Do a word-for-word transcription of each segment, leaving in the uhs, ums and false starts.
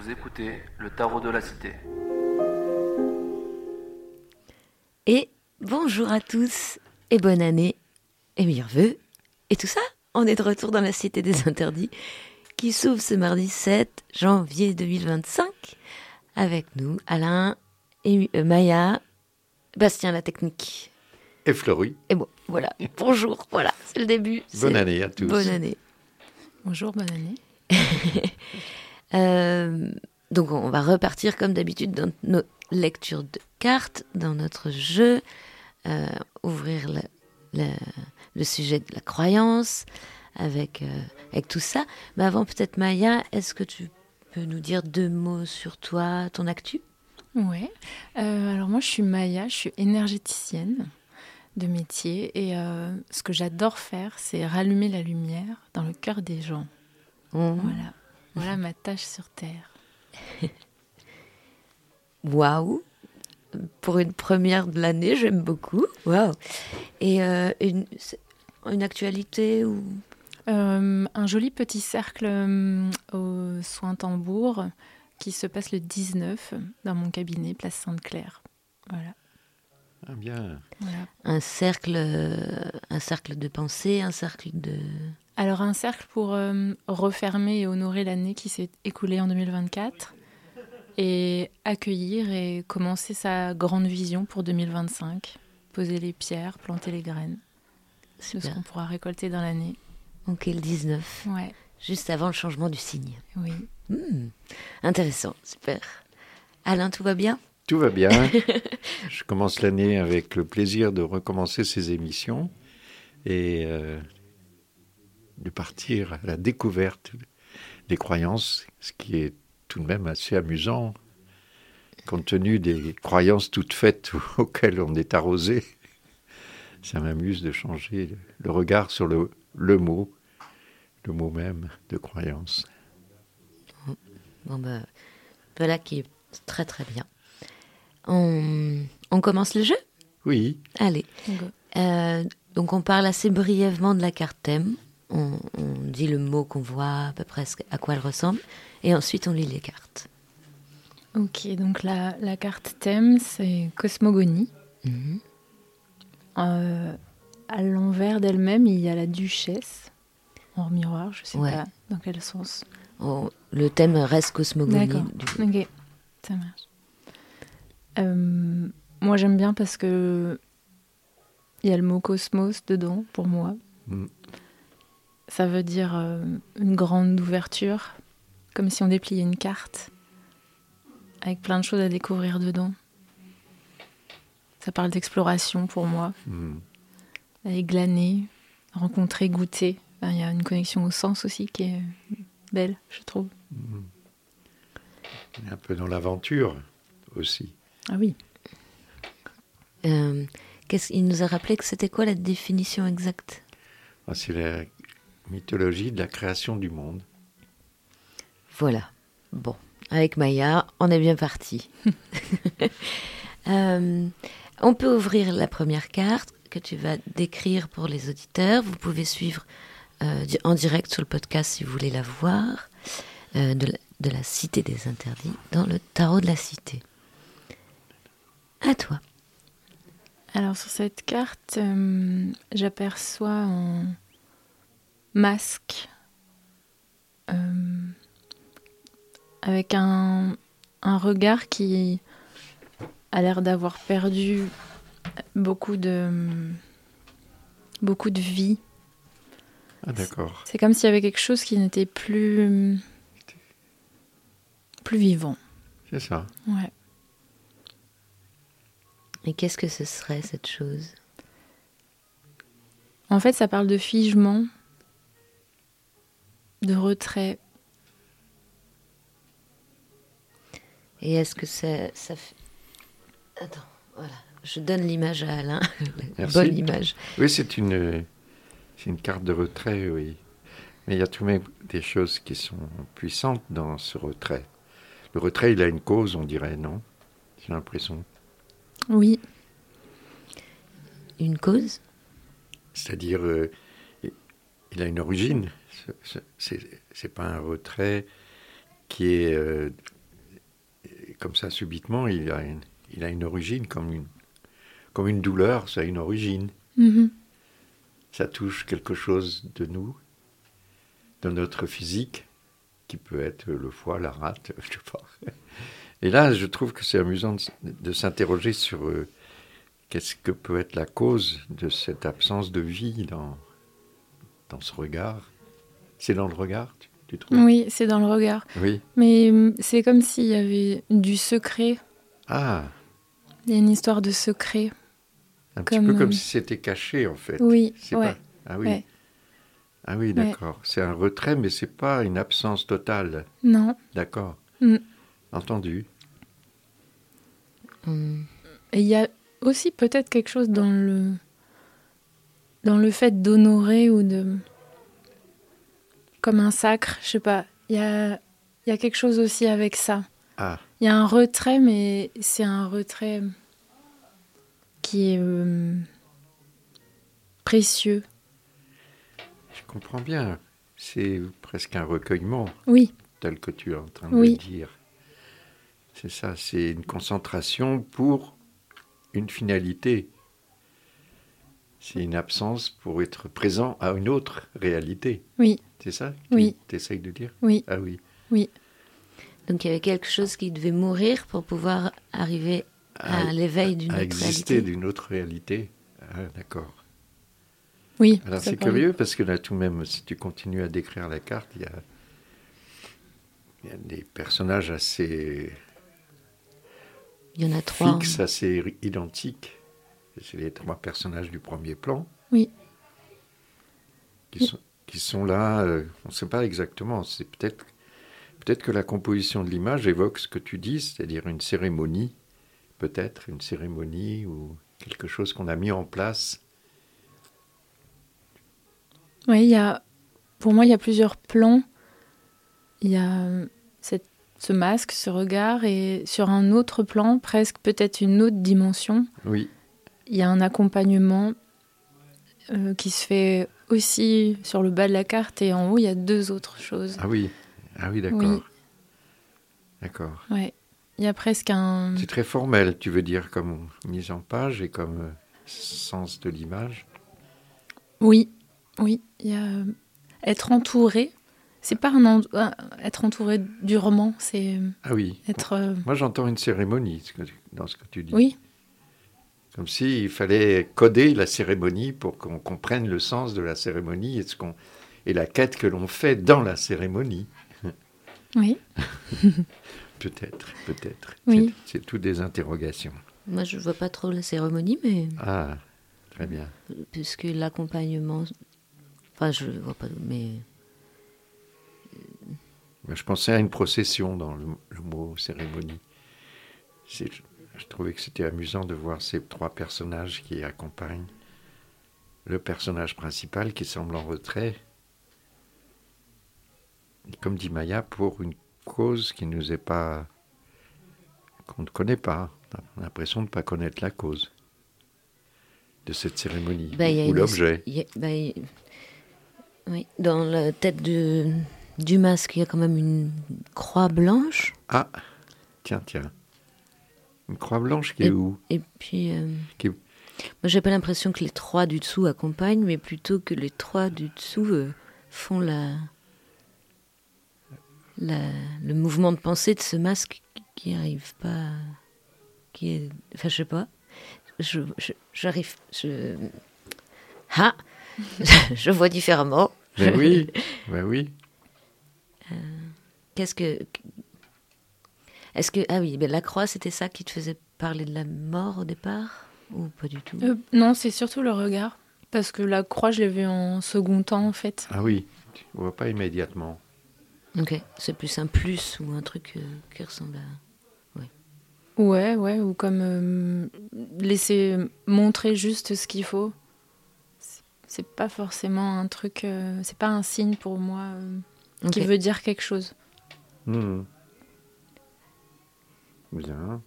Vous écoutez le Tarot de la Cité. Et bonjour à tous, et bonne année, et meilleurs vœux, et tout ça. On est de retour dans la Cité des Interdits, qui s'ouvre ce mardi sept janvier deux mille vingt-cinq. Avec nous, Alain, et euh, Maya, Bastien la technique. Et Florie. Et bon, voilà, bonjour, voilà, c'est le début. Bonne c'est... année à tous. Bonne année. Bonjour, bonne année. euh, donc on va repartir comme d'habitude dans nos lectures de cartes, dans notre jeu, euh, ouvrir le, le, le sujet de la croyance avec, euh, avec tout ça. Mais avant peut-être Maya, est-ce que tu peux nous dire deux mots sur toi, ton actu ? Ouais. Euh, alors moi je suis Maya, je suis énergéticienne de métier et euh, ce que j'adore faire c'est rallumer la lumière dans le cœur des gens. Mmh. Voilà. Voilà ma tâche sur Terre. Waouh! Pour une première de l'année, j'aime beaucoup. Waouh! Et euh, une, une actualité ou... Euh, un joli petit cercle euh, au Soin-Tambour qui se passe le dix-neuf dans mon cabinet, place Sainte-Claire. Voilà. Ah bien. Voilà. Un cercle, euh, un cercle de pensée, un cercle de... Alors un cercle pour euh, refermer et honorer l'année qui s'est écoulée en deux mille vingt-quatre et accueillir et commencer sa grande vision pour deux mille vingt-cinq. Poser les pierres, planter les graines. C'est ce qu'on pourra récolter dans l'année. Ok, le dix-neuf. Ouais. Juste avant le changement du signe. Oui. Mmh, intéressant, super. Alain, tout va bien ? Tout va bien. Je commence l'année avec le plaisir de recommencer ces émissions et euh, de partir à la découverte des croyances, ce qui est tout de même assez amusant, compte tenu des croyances toutes faites auxquelles on est arrosé. Ça m'amuse de changer le regard sur le, le mot, le mot même de croyance. Bon ben, voilà qui est très très bien. On, on commence le jeu ? Oui. Allez. Euh, donc on parle assez brièvement de la carte thème. On, on dit le mot qu'on voit, à peu près à quoi elle ressemble. Et ensuite on lit les cartes. Ok, donc la, la carte thème, c'est Cosmogonie. Mmh. Euh, à l'envers d'elle-même, il y a la duchesse, en miroir, je ne sais Ouais. pas dans quel sens. Oh, le thème reste cosmogonie. D'accord, Du coup. ok, ça marche. Euh, moi j'aime bien parce que il y a le mot cosmos dedans, pour moi. Mm. Ça veut dire euh, une grande ouverture, comme si on dépliait une carte, avec plein de choses à découvrir dedans. Ça parle d'exploration pour moi, Mm. aller glaner, rencontrer, goûter. Ben, il y a une connexion au sens aussi qui est belle, je trouve. Mm. On est un peu dans l'aventure aussi. Ah oui. Euh, qu'est-ce, il nous a rappelé que c'était quoi la définition exacte ? Ah, c'est la mythologie de la création du monde. Voilà. Bon, avec Maya, on est bien parti. euh, on peut ouvrir la première carte que tu vas décrire pour les auditeurs. Vous pouvez suivre euh, en direct sur le podcast si vous voulez la voir, euh, de, la, de la Cité des Interdits, dans le Tarot de la Cité. À toi. Alors sur cette carte, euh, j'aperçois un masque euh, avec un, un regard qui a l'air d'avoir perdu beaucoup de, beaucoup de vie. Ah d'accord. C'est comme s'il y avait quelque chose qui n'était plus, plus vivant. C'est ça. Ouais. Et qu'est-ce que ce serait, cette chose ? En fait, ça parle de figement, de retrait. Et est-ce que ça, ça fait... Attends, voilà. Je donne l'image à Alain. La bonne image. Oui, c'est une, c'est une carte de retrait, oui. Mais il y a tout de même des choses qui sont puissantes dans ce retrait. Le retrait, il a une cause, on dirait, non ? J'ai l'impression. Oui. Une cause ? C'est-à-dire, euh, il a une origine. C'est, c'est, c'est pas un retrait qui est euh, comme ça, subitement, il a une, il a une origine, comme une, comme une douleur, ça a une origine. Mm-hmm. Ça touche quelque chose de nous, de notre physique, qui peut être le foie, la rate, je sais pas. Et là, je trouve que c'est amusant de, de s'interroger sur euh, qu'est-ce que peut être la cause de cette absence de vie dans, dans ce regard. C'est dans le regard, tu, tu trouves ? Oui, c'est dans le regard. Oui. Mais hum, c'est comme s'il y avait du secret. Ah, Il y a une histoire de secret. un Comme, petit peu comme euh, si c'était caché, en fait. Oui, c'est ouais. Pas... Ah oui. Ouais. Ah oui, d'accord. C'est un retrait, mais c'est pas une absence totale. Non. D'accord. Mm. Entendu. Hum, Et il y a aussi peut-être quelque chose dans le dans le fait d'honorer ou de comme un sacre, je sais pas. Il y a il y a quelque chose aussi avec ça. Ah, Il y a un retrait, mais c'est un retrait qui est euh, précieux. je comprends bien. C'est presque un recueillement, Oui, tel que tu es en train de Oui. le dire. C'est ça, c'est une concentration pour une finalité. C'est une absence pour être présent à une autre réalité. oui, C'est ça que Oui. tu essayes de dire ? oui, Ah oui. oui. Donc il y avait quelque chose qui devait mourir pour pouvoir arriver à, À- l'éveil d'une À autre exister réalité. d'une autre réalité. Ah, d'accord. Oui, Alors ça c'est parle. curieux parce que là tout de même, si tu continues à décrire la carte, il y a, il y a des personnages assez Il y en a trois. fixes, assez identiques. C'est les trois personnages du premier plan. Oui. Qui sont, qui sont là, euh, on ne sait pas exactement. C'est peut-être, peut-être que la composition de l'image évoque ce que tu dis, c'est-à-dire une cérémonie, peut-être une cérémonie ou quelque chose qu'on a mis en place. Oui, il y a, pour moi, il y a plusieurs plans. Il y a euh, cette, ce masque, ce regard, et sur un autre plan, presque peut-être une autre dimension, Oui, il y a un accompagnement euh, qui se fait aussi sur le bas de la carte, et en haut, il y a deux autres choses. ah oui, ah oui, d'accord. Oui. D'accord. Ouais. Il y a presque un... C'est très formel, tu veux dire, comme mise en page et comme euh, sens de l'image. Oui, oui. Il y a euh, être entouré. C'est pas un en- euh, être entouré du roman, c'est euh, Ah oui. être... euh, Moi, j'entends une cérémonie ce que tu- dans ce que tu dis. Oui, Comme s'il fallait coder la cérémonie pour qu'on comprenne le sens de la cérémonie et, ce qu'on, et la quête que l'on fait dans la cérémonie. oui, Peut-être, peut-être. Oui. C'est, c'est toutes des interrogations. Moi, je vois pas trop la cérémonie, mais Ah, très bien. puisque l'accompagnement, enfin, je vois pas, mais Mais je pensais à une procession dans le, le mot cérémonie. C'est, je, je trouvais que c'était amusant de voir ces trois personnages qui accompagnent le personnage principal qui semble en retrait. Et comme dit Maya, pour une cause qui nous est pas, qu'on ne connaît pas. On a l'impression de ne pas connaître la cause de cette cérémonie bah, il y a ou une- l'objet. il y a- bah, il- oui, dans la tête de, du masque, il y a quand même une croix blanche. Ah, tiens, tiens. Une croix blanche qui est où? Et puis, euh, Qui- moi, j'ai pas l'impression que les trois du dessous accompagnent, mais plutôt que les trois du dessous euh, font la, la, le mouvement de pensée de ce masque qui arrive pas, qui est, enfin, je sais pas. Je, je- j'arrive, je, ah, je vois différemment. Ben oui, ben oui. Qu'est-ce que, est-ce que, ah oui, ben la croix, c'était ça qui te faisait parler de la mort au départ, ou pas du tout? Euh, non, c'est surtout le regard. Parce que la croix, je l'ai vue en second temps, en fait. Ah oui, tu ne vois pas immédiatement. Ok, c'est plus un plus ou un truc euh, qui ressemble à... Ouais, ouais, ou comme euh, laisser montrer juste ce qu'il faut. C'est- C'est pas forcément un truc... euh, c'est pas un signe pour moi euh, qui Ok. veut dire quelque chose. Hmm. Bien.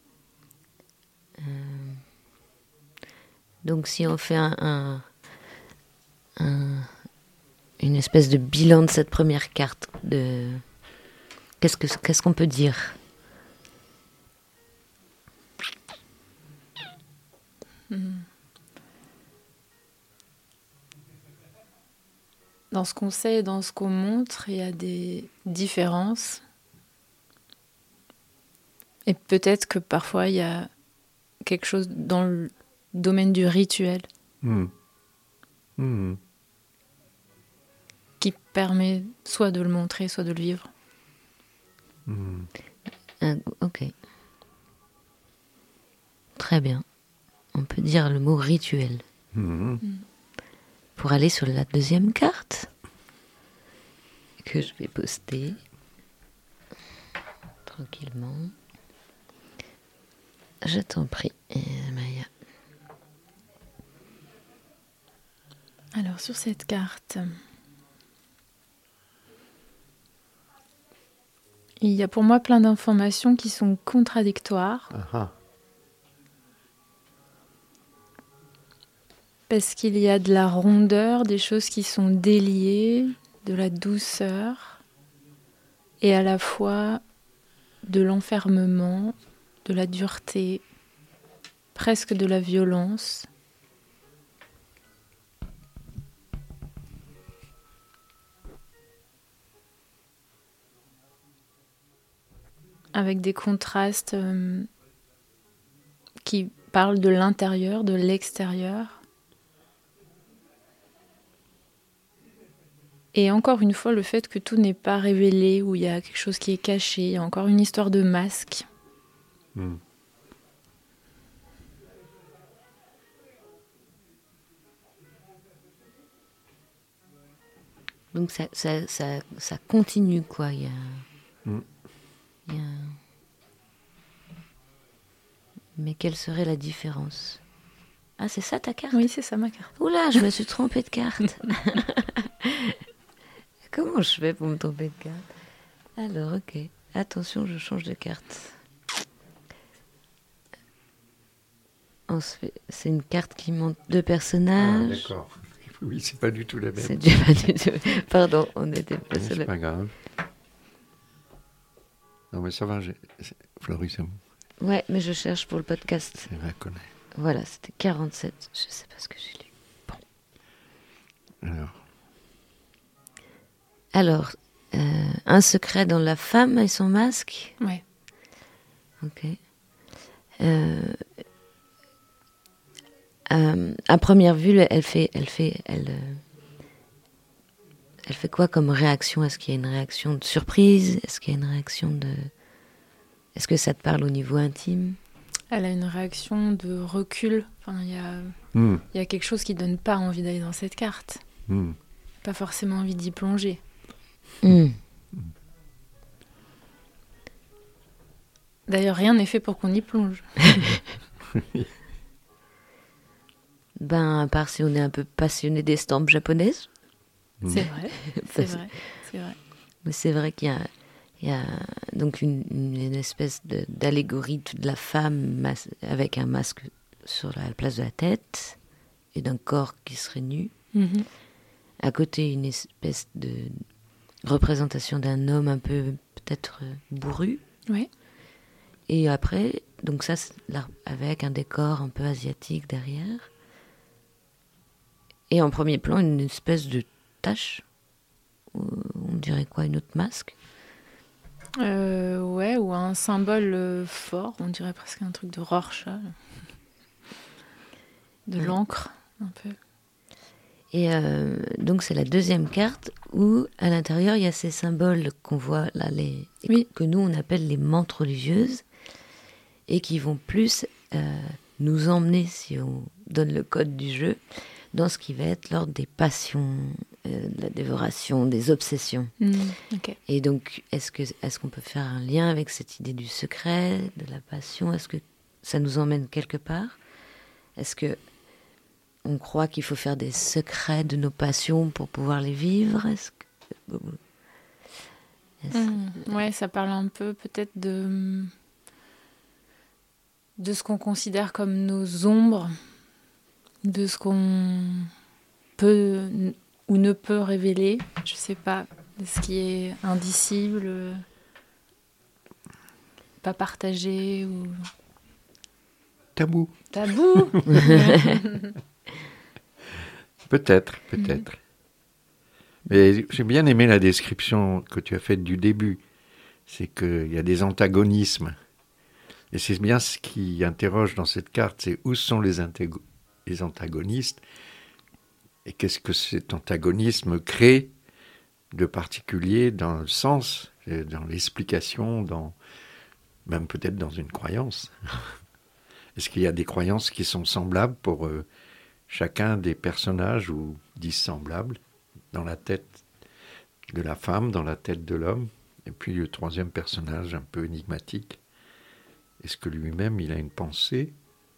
Donc si on fait un, un- un- une espèce de bilan de cette première carte, de... qu'est-ce, que, qu'est-ce qu'on peut dire? dans ce qu'on sait et dans ce qu'on montre, il y a des différences. Et peut-être que parfois, il y a quelque chose dans le domaine du rituel Mmh. Mmh. qui permet soit de le montrer, soit de le vivre. Mmh. Ah, ok. Très bien. On peut dire le mot rituel. Mmh. Pour aller sur la deuxième carte que je vais poster tranquillement. Je t'en prie, Maya. Alors, sur cette carte, il y a pour moi plein d'informations qui sont contradictoires. Ah ah. Parce qu'il y a de la rondeur, des choses qui sont déliées, de la douceur, et à la fois de l'enfermement, de la dureté, presque de la violence. Avec des contrastes euh, qui parlent de l'intérieur, de l'extérieur. Et encore une fois, le fait que tout n'est pas révélé, où il y a quelque chose qui est caché, il y a encore une histoire de masque. Mmh. Donc ça, ça, ça, ça continue, quoi. Il y a, Mmh. il y a... Mais quelle serait la différence? Ah, c'est ça ta carte? Oui, c'est ça ma carte. Oula, je me suis trompée de carte. Comment je fais pour me tromper de carte? Alors, ok. Attention, je change de carte. On se fait- C'est une carte qui montre deux Ah, personnages. d'accord. Oui, c'est pas du tout la même. C'est du- pas du tout- Pardon, on était pas Mais sur c'est la... pas grave. Non, mais ça va, j'ai... c'est- Florie, c'est bon. Ouais, mais je cherche pour le podcast. Je la connais. Voilà, c'était quarante-sept. Je sais pas ce que j'ai lu. Alors, Alors, euh, un secret dans la femme et son masque. Ouais. Ok. Euh, euh, à première vue, elle fait, elle fait, elle, euh, elle fait quoi comme réaction? Est-ce qu'il y a une réaction de surprise? Est-ce qu'il y a une réaction de... Est-ce que ça te parle au niveau intime? Elle a une réaction de recul. Enfin, il y a, mmh. il y a quelque chose qui donne pas envie d'aller dans cette carte. Mmh. Pas forcément envie d'y plonger. Hmm. D'ailleurs, rien n'est fait pour qu'on y plonge. Ben, à part si on est un peu passionné d'estampes japonaises. C'est vrai, c'est vrai, c'est vrai. Mais c'est vrai qu'il y a, il y a donc une, une espèce de, d'allégorie de la femme mas- avec un masque sur la place de la tête et d'un corps qui serait nu. Mhm. À côté, une espèce de représentation d'un homme un peu peut-être euh, bourru. Ouais. Et après, donc ça, c'est là, avec un décor un peu asiatique derrière. Et en premier plan, une espèce de tache. Euh, On dirait quoi, une autre masque? Euh, ouais, ou un symbole euh, fort, on dirait presque un truc de Rorschach. De Ouais. l'encre, un peu. Et euh, donc c'est la deuxième carte où à l'intérieur il y a ces symboles qu'on voit là, les, Oui. que nous on appelle les mantes religieuses et qui vont plus euh, nous emmener, si on donne le code du jeu, dans ce qui va être l'ordre des passions, euh, de la dévoration, des obsessions. Mm, ok. Et donc est-ce que est-ce qu'on peut faire un lien avec cette idée du secret, de la passion? Est-ce que ça nous emmène quelque part? Est-ce que on croit qu'il faut faire des secrets de nos passions pour pouvoir les vivre? Est-ce que... Est-ce... Mm, ouais, ça parle un peu peut-être de de ce qu'on considère comme nos ombres, de ce qu'on peut ou ne peut révéler, je sais pas, de ce qui est indicible, pas partagé ou Tabou. tabou. Peut-être, peut-être. Mais j'ai bien aimé la description que tu as faite du début. C'est qu'il y a des antagonismes. Et c'est bien ce qui interroge dans cette carte, c'est où sont les, antago- les antagonistes et qu'est-ce que cet antagonisme crée de particulier dans le sens, dans l'explication, dans, même peut-être dans une croyance. Est-ce qu'il y a des croyances qui sont semblables pour euh, chacun des personnages ou dissemblables dans la tête de la femme, dans la tête de l'homme? Et puis le troisième personnage un peu énigmatique. Est-ce que lui-même, il a une pensée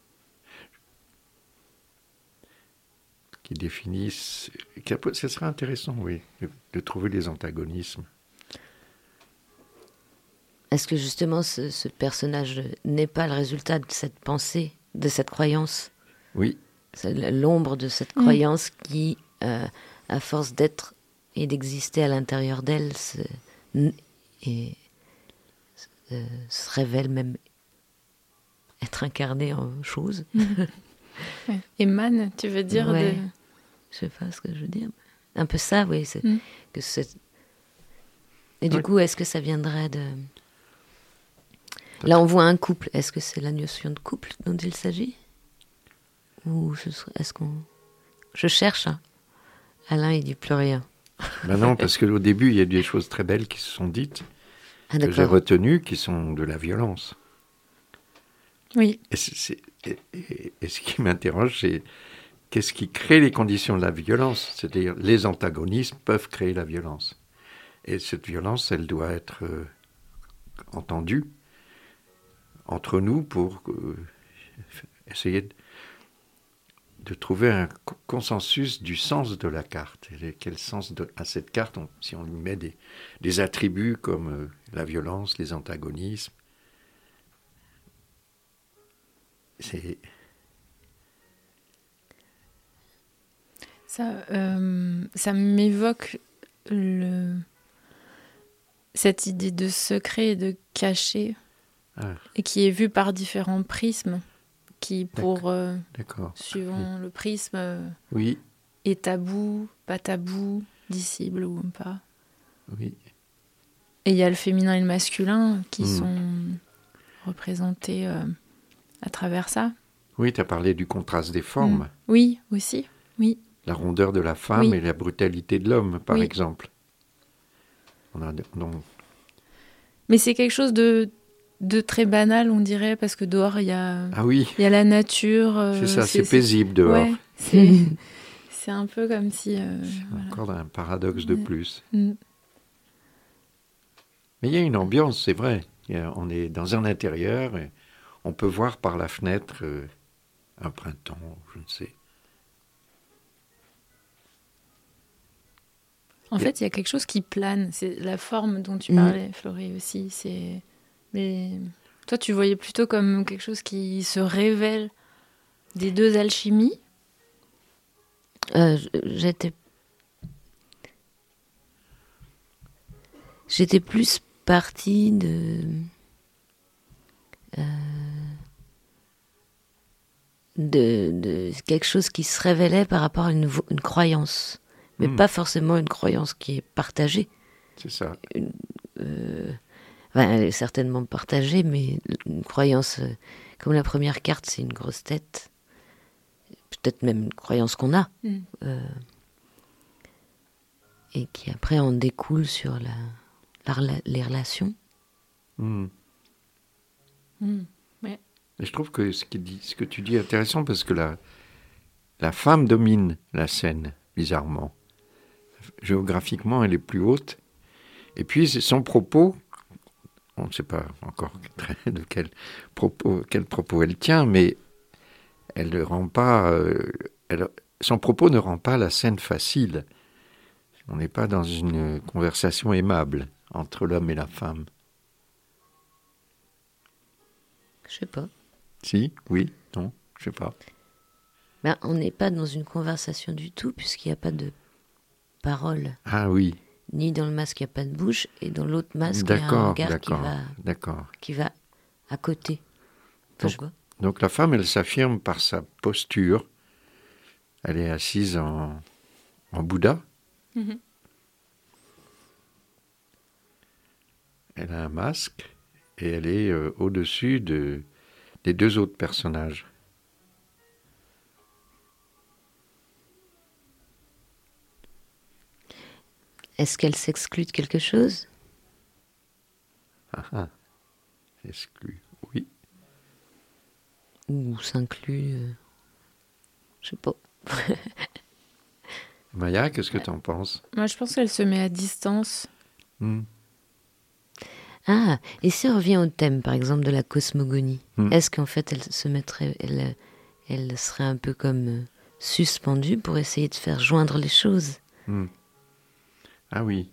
qui définisse... Ce serait intéressant, oui, de, de trouver les antagonismes. Est-ce que justement ce, ce personnage n'est pas le résultat de cette pensée, de cette croyance? Oui. C'est l'ombre de cette croyance mmh. qui, euh, à force d'être et d'exister à l'intérieur d'elle, se, et, euh, se révèle même être incarnée en chose. Mmh. Ouais. Émane, tu veux dire ouais. de... Je sais pas ce que je veux dire. Un peu ça, oui. C'est, mmh. que c'est... Et du ouais. coup, est-ce que ça viendrait de... Là, on voit un couple. Est-ce que c'est la notion de couple dont il s'agit? Ou ce serait... est-ce qu'on... Je cherche. Hein. Alain, il dit plus rien. Ben non, parce qu'au début, il y a des choses très belles qui se sont dites, ah, que j'ai retenues, qui sont de la violence. Oui. Et, c'est, et, et, et ce qui m'interroge, c'est qu'est-ce qui crée les conditions de la violence? C'est-à-dire, les antagonismes peuvent créer la violence. Et cette violence, elle doit être euh, entendue entre nous pour euh, essayer de, de trouver un consensus du sens de la carte. Et quel sens de, à cette carte, on, si on lui met des, des attributs comme euh, la violence, les antagonismes, c'est... Ça, euh, ça m'évoque le... cette idée de secret et de caché, ah. et qui est vue par différents prismes, qui, pour euh, suivant oui. le prisme, euh, oui. est tabou, pas tabou, dissible ou pas. Oui. Et il y a le féminin et le masculin qui mmh. sont représentés euh, à travers ça. Oui, tu as parlé du contraste des formes. Mmh. Oui, aussi, oui. La rondeur de la femme oui. et la brutalité de l'homme, par oui. exemple. On a, non. Mais c'est quelque chose de, de très banal, on dirait, parce que dehors, il y a, ah oui. y a la nature. Euh, c'est ça, c'est, c'est paisible dehors. Ouais, c'est, c'est un peu comme si... Euh, c'est encore voilà. un paradoxe de ouais. plus. Mm. Mais il y a une ambiance, c'est vrai. A, on est dans un intérieur, et on peut voir par la fenêtre euh, un printemps, je ne sais. En fait, il y a quelque chose qui plane. C'est la forme dont tu parlais, mmh. Florie, aussi. C'est... Mais toi, tu voyais plutôt comme quelque chose qui se révèle des deux alchimies. euh, J'étais... J'étais plus partie de... Euh... De, de quelque chose qui se révélait par rapport à une, une croyance. Mais mmh. pas forcément une croyance qui est partagée. C'est ça. Une, euh, enfin, elle est certainement partagée, mais une croyance, euh, comme la première carte, c'est une grosse tête. Peut-être même une croyance qu'on a. Mmh. Euh, et qui après en découle sur la, la, les relations. Mmh. Mmh. Ouais. Et je trouve que ce, qui dit, ce que tu dis est intéressant parce que la, la femme domine la scène, bizarrement. Géographiquement, elle est plus haute. Et puis, son propos, on ne sait pas encore de quel propos, quel propos elle tient, mais elle ne rend pas, euh, elle, son propos ne rend pas la scène facile. On n'est pas dans une conversation aimable entre l'homme et la femme. Je sais pas. Si, oui, non, je sais pas. Ben, on n'est pas dans une conversation du tout, puisqu'il n'y a pas de parole. Ah oui. Ni dans le masque, il n'y a pas de bouche, et dans l'autre masque, d'accord, il y a un regard d'accord, qui va, d'accord. qui va à côté. Enfin, donc, je vois. donc la femme, elle s'affirme par sa posture. Elle est assise en, en Bouddha. Mm-hmm. elle a un masque et elle est euh, au-dessus de, des deux autres personnages. Est-ce qu'elle s'exclut de quelque chose? Ah ah, exclu, oui. Ou s'inclut euh... Je sais pas. Maya, qu'est-ce que tu en penses? Moi, je pense qu'elle se met à distance. hmm. Ah, et si on revient au thème, par exemple, de la cosmogonie, hmm. est-ce qu'en fait, elle se mettrait, elle, elle serait un peu comme euh, suspendue pour essayer de faire joindre les choses? hmm. Ah oui.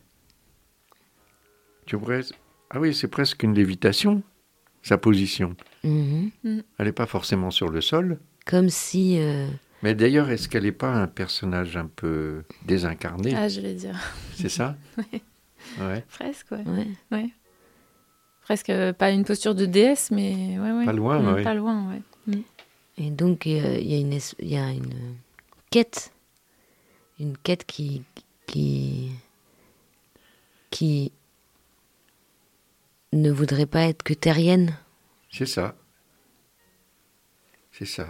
Tu pourrais... Ah oui, c'est presque une lévitation, sa position. Mm-hmm. Mm. Elle n'est pas forcément sur le sol. Comme si... Euh... Mais d'ailleurs, est-ce qu'elle n'est pas un personnage un peu désincarné? Ah, je vais dire. C'est ça? Ouais. Ouais. Presque, ouais. Ouais. ouais. Presque euh, pas une posture de déesse, mais ouais, ouais. Pas loin, Mmh, ouais. Pas loin, ouais. Mmh. Et donc, il euh, y, a une es- y a une quête. Une quête qui... qui... qui ne voudrait pas être que terrienne. C'est ça. C'est ça.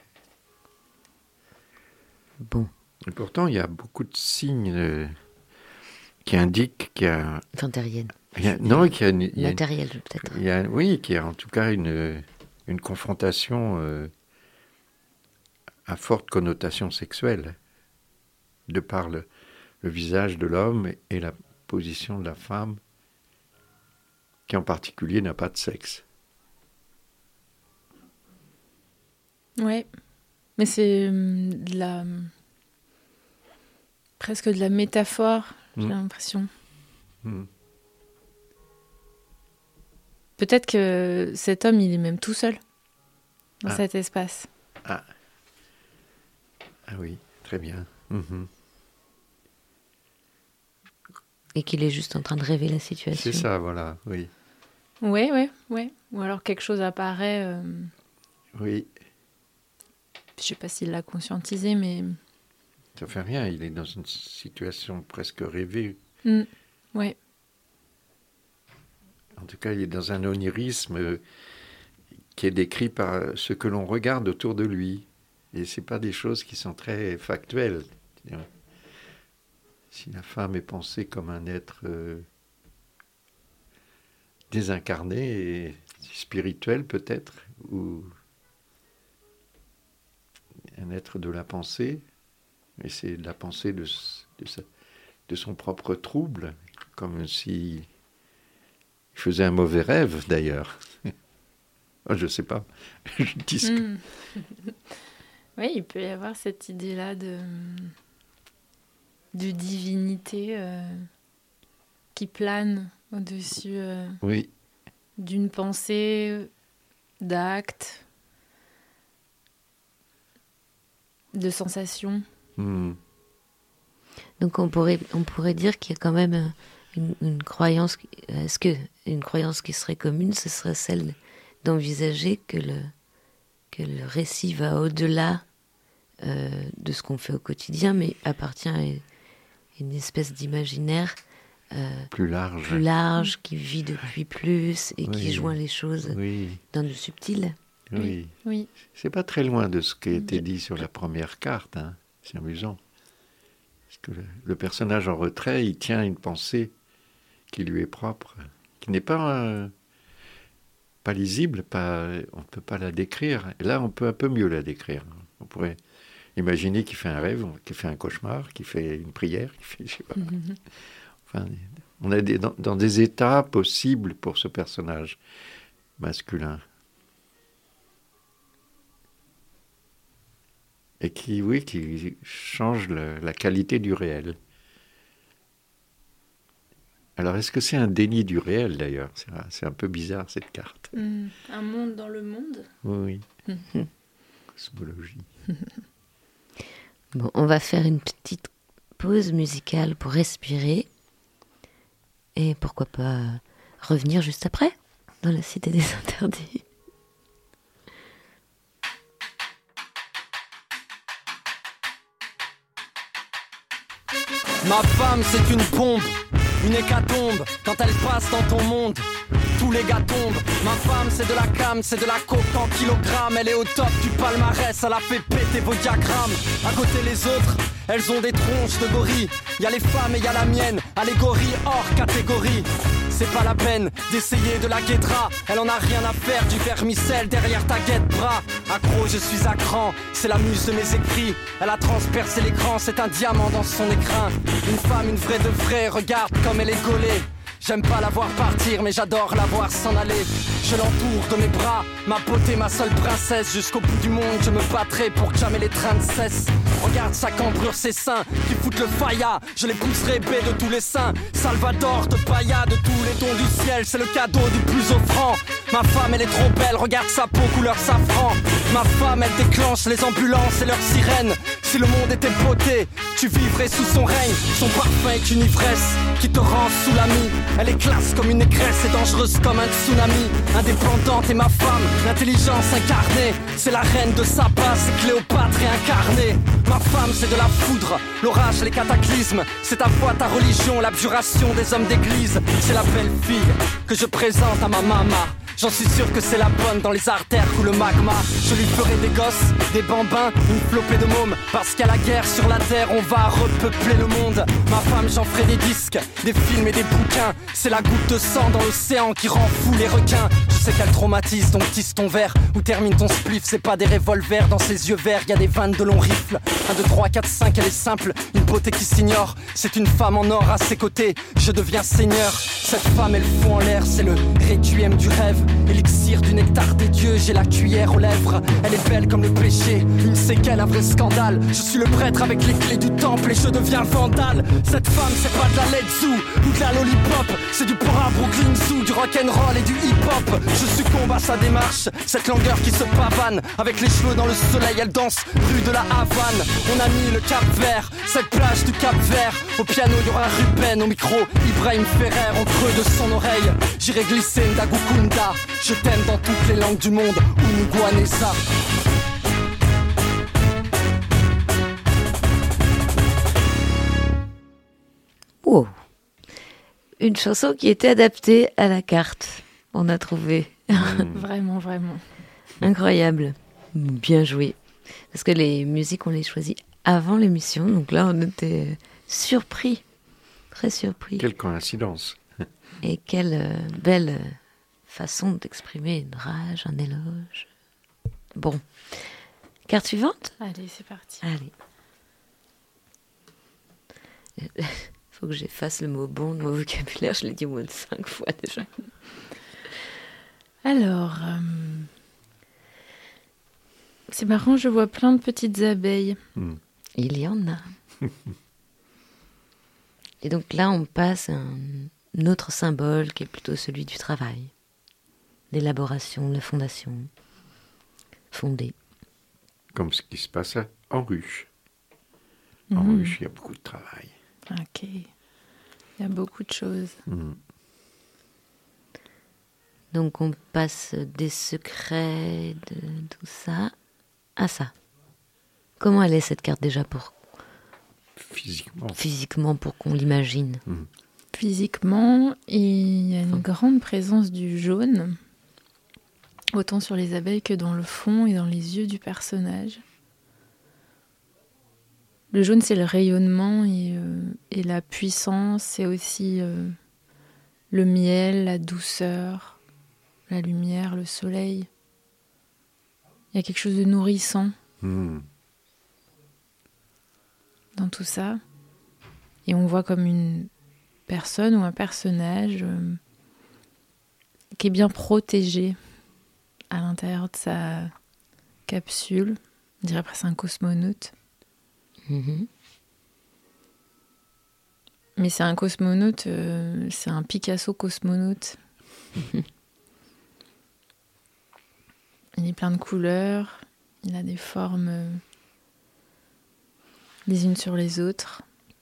Bon, Et pourtant, il y a beaucoup de signes euh, qui indiquent qu'il y a... enfin terrienne. il y a- non, qu'il y a une... il y a une- Matérielle, peut-être. il y a- oui, qu'il y a en tout cas une, une confrontation euh, à forte connotation sexuelle, de par le, le visage de l'homme et la position de la femme, qui en particulier n'a pas de sexe. Ouais. Mais c'est hum, de la... presque de la métaphore, j'ai Mm. l'impression. Hmm. Peut-être que cet homme, il est même tout seul dans Ah. cet espace. Ah. Ah oui, très bien. Mhm. Et qu'il est juste en train de rêver la situation. C'est ça, voilà, oui. Ouais, ouais, ouais. Ou alors quelque chose apparaît... euh, Oui, Je sais pas s'il l'a conscientisé, mais... ça fait rien, il est dans une situation presque rêvée. Mm. Ouais. En tout cas, il est dans un onirisme euh, qui est décrit par ce que l'on regarde autour de lui. Et ce pas des choses qui sont très factuelles. Si la femme est pensée comme un être euh, désincarné et spirituel peut-être, ou un être de la pensée, mais c'est de la pensée de, de, sa, de son propre trouble, comme si il faisait un mauvais rêve d'ailleurs. Je ne sais pas. Je dis ce que... Mm. Oui, il peut y avoir cette idée-là de, de divinité euh, qui plane au-dessus euh, Oui, d'une pensée, d'actes, de sensations. hmm. Donc on pourrait, on pourrait dire qu'il y a quand même euh, une, une croyance. qui- Est-ce que une croyance qui serait commune, ce serait celle d'envisager que le, que le récit va au-delà euh, de ce qu'on fait au quotidien, mais appartient à une espèce d'imaginaire euh, Plus large. plus large, qui vit depuis plus et qui Oui. joint les choses Oui, dans le subtil. oui. Oui. C'est pas très loin de ce qui a été dit sur la première carte. Hein. C'est amusant. Parce que le, le personnage en retrait, il tient une pensée qui lui est propre, qui n'est pas, euh, pas lisible, pas, on ne peut pas la décrire. Et là, on peut un peu mieux la décrire. On pourrait imaginer qu'il fait un rêve, qu'il fait un cauchemar, qu'il fait une prière, qu'il fait, je sais pas. Enfin, on est des- dans, dans des états possibles pour ce personnage masculin. Et qui, oui, qui change le- la qualité du réel. Alors, est-ce que c'est un déni du réel, d'ailleurs? C'est un- C'est un peu bizarre, cette carte. Mm. Un monde dans le monde. Oui, oui. Cosmologie. Bon, on va faire une petite pause musicale pour respirer. Et pourquoi pas euh, revenir juste après, dans la Cité des Interdits. Ma femme c'est une pompe, une hécatombe quand elle passe dans ton monde. Tous les gars tombent. Ma femme c'est de la cam, c'est de la coke en kilogrammes. Elle est au top du palmarès, elle a fait péter vos diagrammes. À côté les autres, elles ont des tronches de gorilles. Y'a les femmes et y'a la mienne, allégorie hors catégorie. C'est pas la peine d'essayer de la guédra. Elle en a rien à faire du vermicelle derrière ta guette-bras. Accro, je suis à cran, c'est la muse de mes écrits. Elle a transpercé l'écran, c'est un diamant dans son écrin. Une femme, une vraie de vraie, regarde comme elle est gaulée. J'aime pas la voir partir, mais j'adore la voir s'en aller. Je l'entoure de mes bras, ma beauté, ma seule princesse. Jusqu'au bout du monde, je me battrai pour que jamais les trains ne cessent. Regarde sa cambrure, ses seins, qui foutent le faïa. Je les pousserai baie de tous les seins. Salvador de Bahia, de tous les dons du ciel. C'est le cadeau du plus offrant. Ma femme, elle est trop belle, regarde sa peau couleur safran. Ma femme, elle déclenche les ambulances et leurs sirènes. Si le monde était beauté, tu vivrais sous son règne. Son parfum est une ivresse qui te rend sous l'ami. Elle est classe comme une négresse et dangereuse comme un tsunami. Indépendante est ma femme, l'intelligence incarnée. C'est la reine de Saba, c'est Cléopâtre réincarnée. Ma femme c'est de la foudre, l'orage, les cataclysmes. C'est ta foi, ta religion, l'abjuration des hommes d'église. C'est la belle fille que je présente à ma maman. J'en suis sûr que c'est la bonne, dans les artères coule le magma. Je lui ferai des gosses, des bambins, une flopée de mômes. Parce qu'à la guerre sur la terre, on va repeupler le monde. Ma femme, j'en ferai des disques, des films et des bouquins. C'est la goutte de sang dans l'océan qui rend fou les requins. Je sais qu'elle traumatise, donc tisse ton verre ou termine ton spliff. C'est pas des revolvers dans ses yeux verts, y a des vannes de longs rifles. un, deux, trois, quatre, cinq, elle est simple, une beauté qui s'ignore. C'est une femme en or à ses côtés, je deviens seigneur. Cette femme, elle fout en l'air, c'est le requiem du rêve. Élixir du nectar des dieux, j'ai la cuillère aux lèvres. Elle est belle comme le péché, une séquelle, un vrai scandale. Je suis le prêtre avec les clés du temple et je deviens vandale. Cette femme c'est pas de la Letzu ou de la lollipop. C'est du pora Brooklyn Zoo, du rock'n'roll et du hip-hop. Je succombe à sa démarche, cette langueur qui se pavane. Avec les cheveux dans le soleil, elle danse rue de la Havane. On a mis le Cap Vert, cette plage du Cap Vert. Au piano y aura Ruben, au micro Ibrahim Ferrer. Au creux de son oreille, j'irai glisser Ndagukunda. Je t'aime dans toutes les langues du monde, Unguanesa. Wow. Une chanson qui était adaptée à la carte, on a trouvé. Vraiment, vraiment. Incroyable. Bien joué. Parce que les musiques, on les choisit avant l'émission, donc là, on était surpris. Très surpris. Quelle coïncidence. Et quelle euh, belle euh, façon d'exprimer une rage, un éloge. Bon. Carte suivante ? Allez, c'est parti. Allez. Il faut que j'efface le mot bon de mon vocabulaire, je l'ai dit au moins de cinq fois déjà. Alors, euh, c'est marrant, je vois plein de petites abeilles. Mm. Il y en a. Et donc là, on passe à un autre symbole qui est plutôt celui du travail, l'élaboration, la fondation, fonder. Comme ce qui se passe en ruche. En Mmh. ruche, il y a beaucoup de travail. Ok. Il y a beaucoup de choses. Mm. Donc on passe des secrets, de tout ça, à ça. Comment elle est cette carte déjà pour Physiquement. physiquement pour qu'on l'imagine? Mm. Physiquement, il y a une grande présence du jaune, autant sur les abeilles que dans le fond et dans les yeux du personnage. Le jaune, c'est le rayonnement et, euh, et la puissance, c'est aussi euh, le miel, la douceur, la lumière, le soleil. Il y a quelque chose de nourrissant Mm. dans tout ça. Et on voit comme une personne ou un personnage euh, qui est bien protégé à l'intérieur de sa capsule. On dirait presque un cosmonaute. Mhm. Mais c'est un cosmonaute, euh, c'est un Picasso cosmonaute. Il est plein de couleurs, il a des formes euh, les unes sur les autres.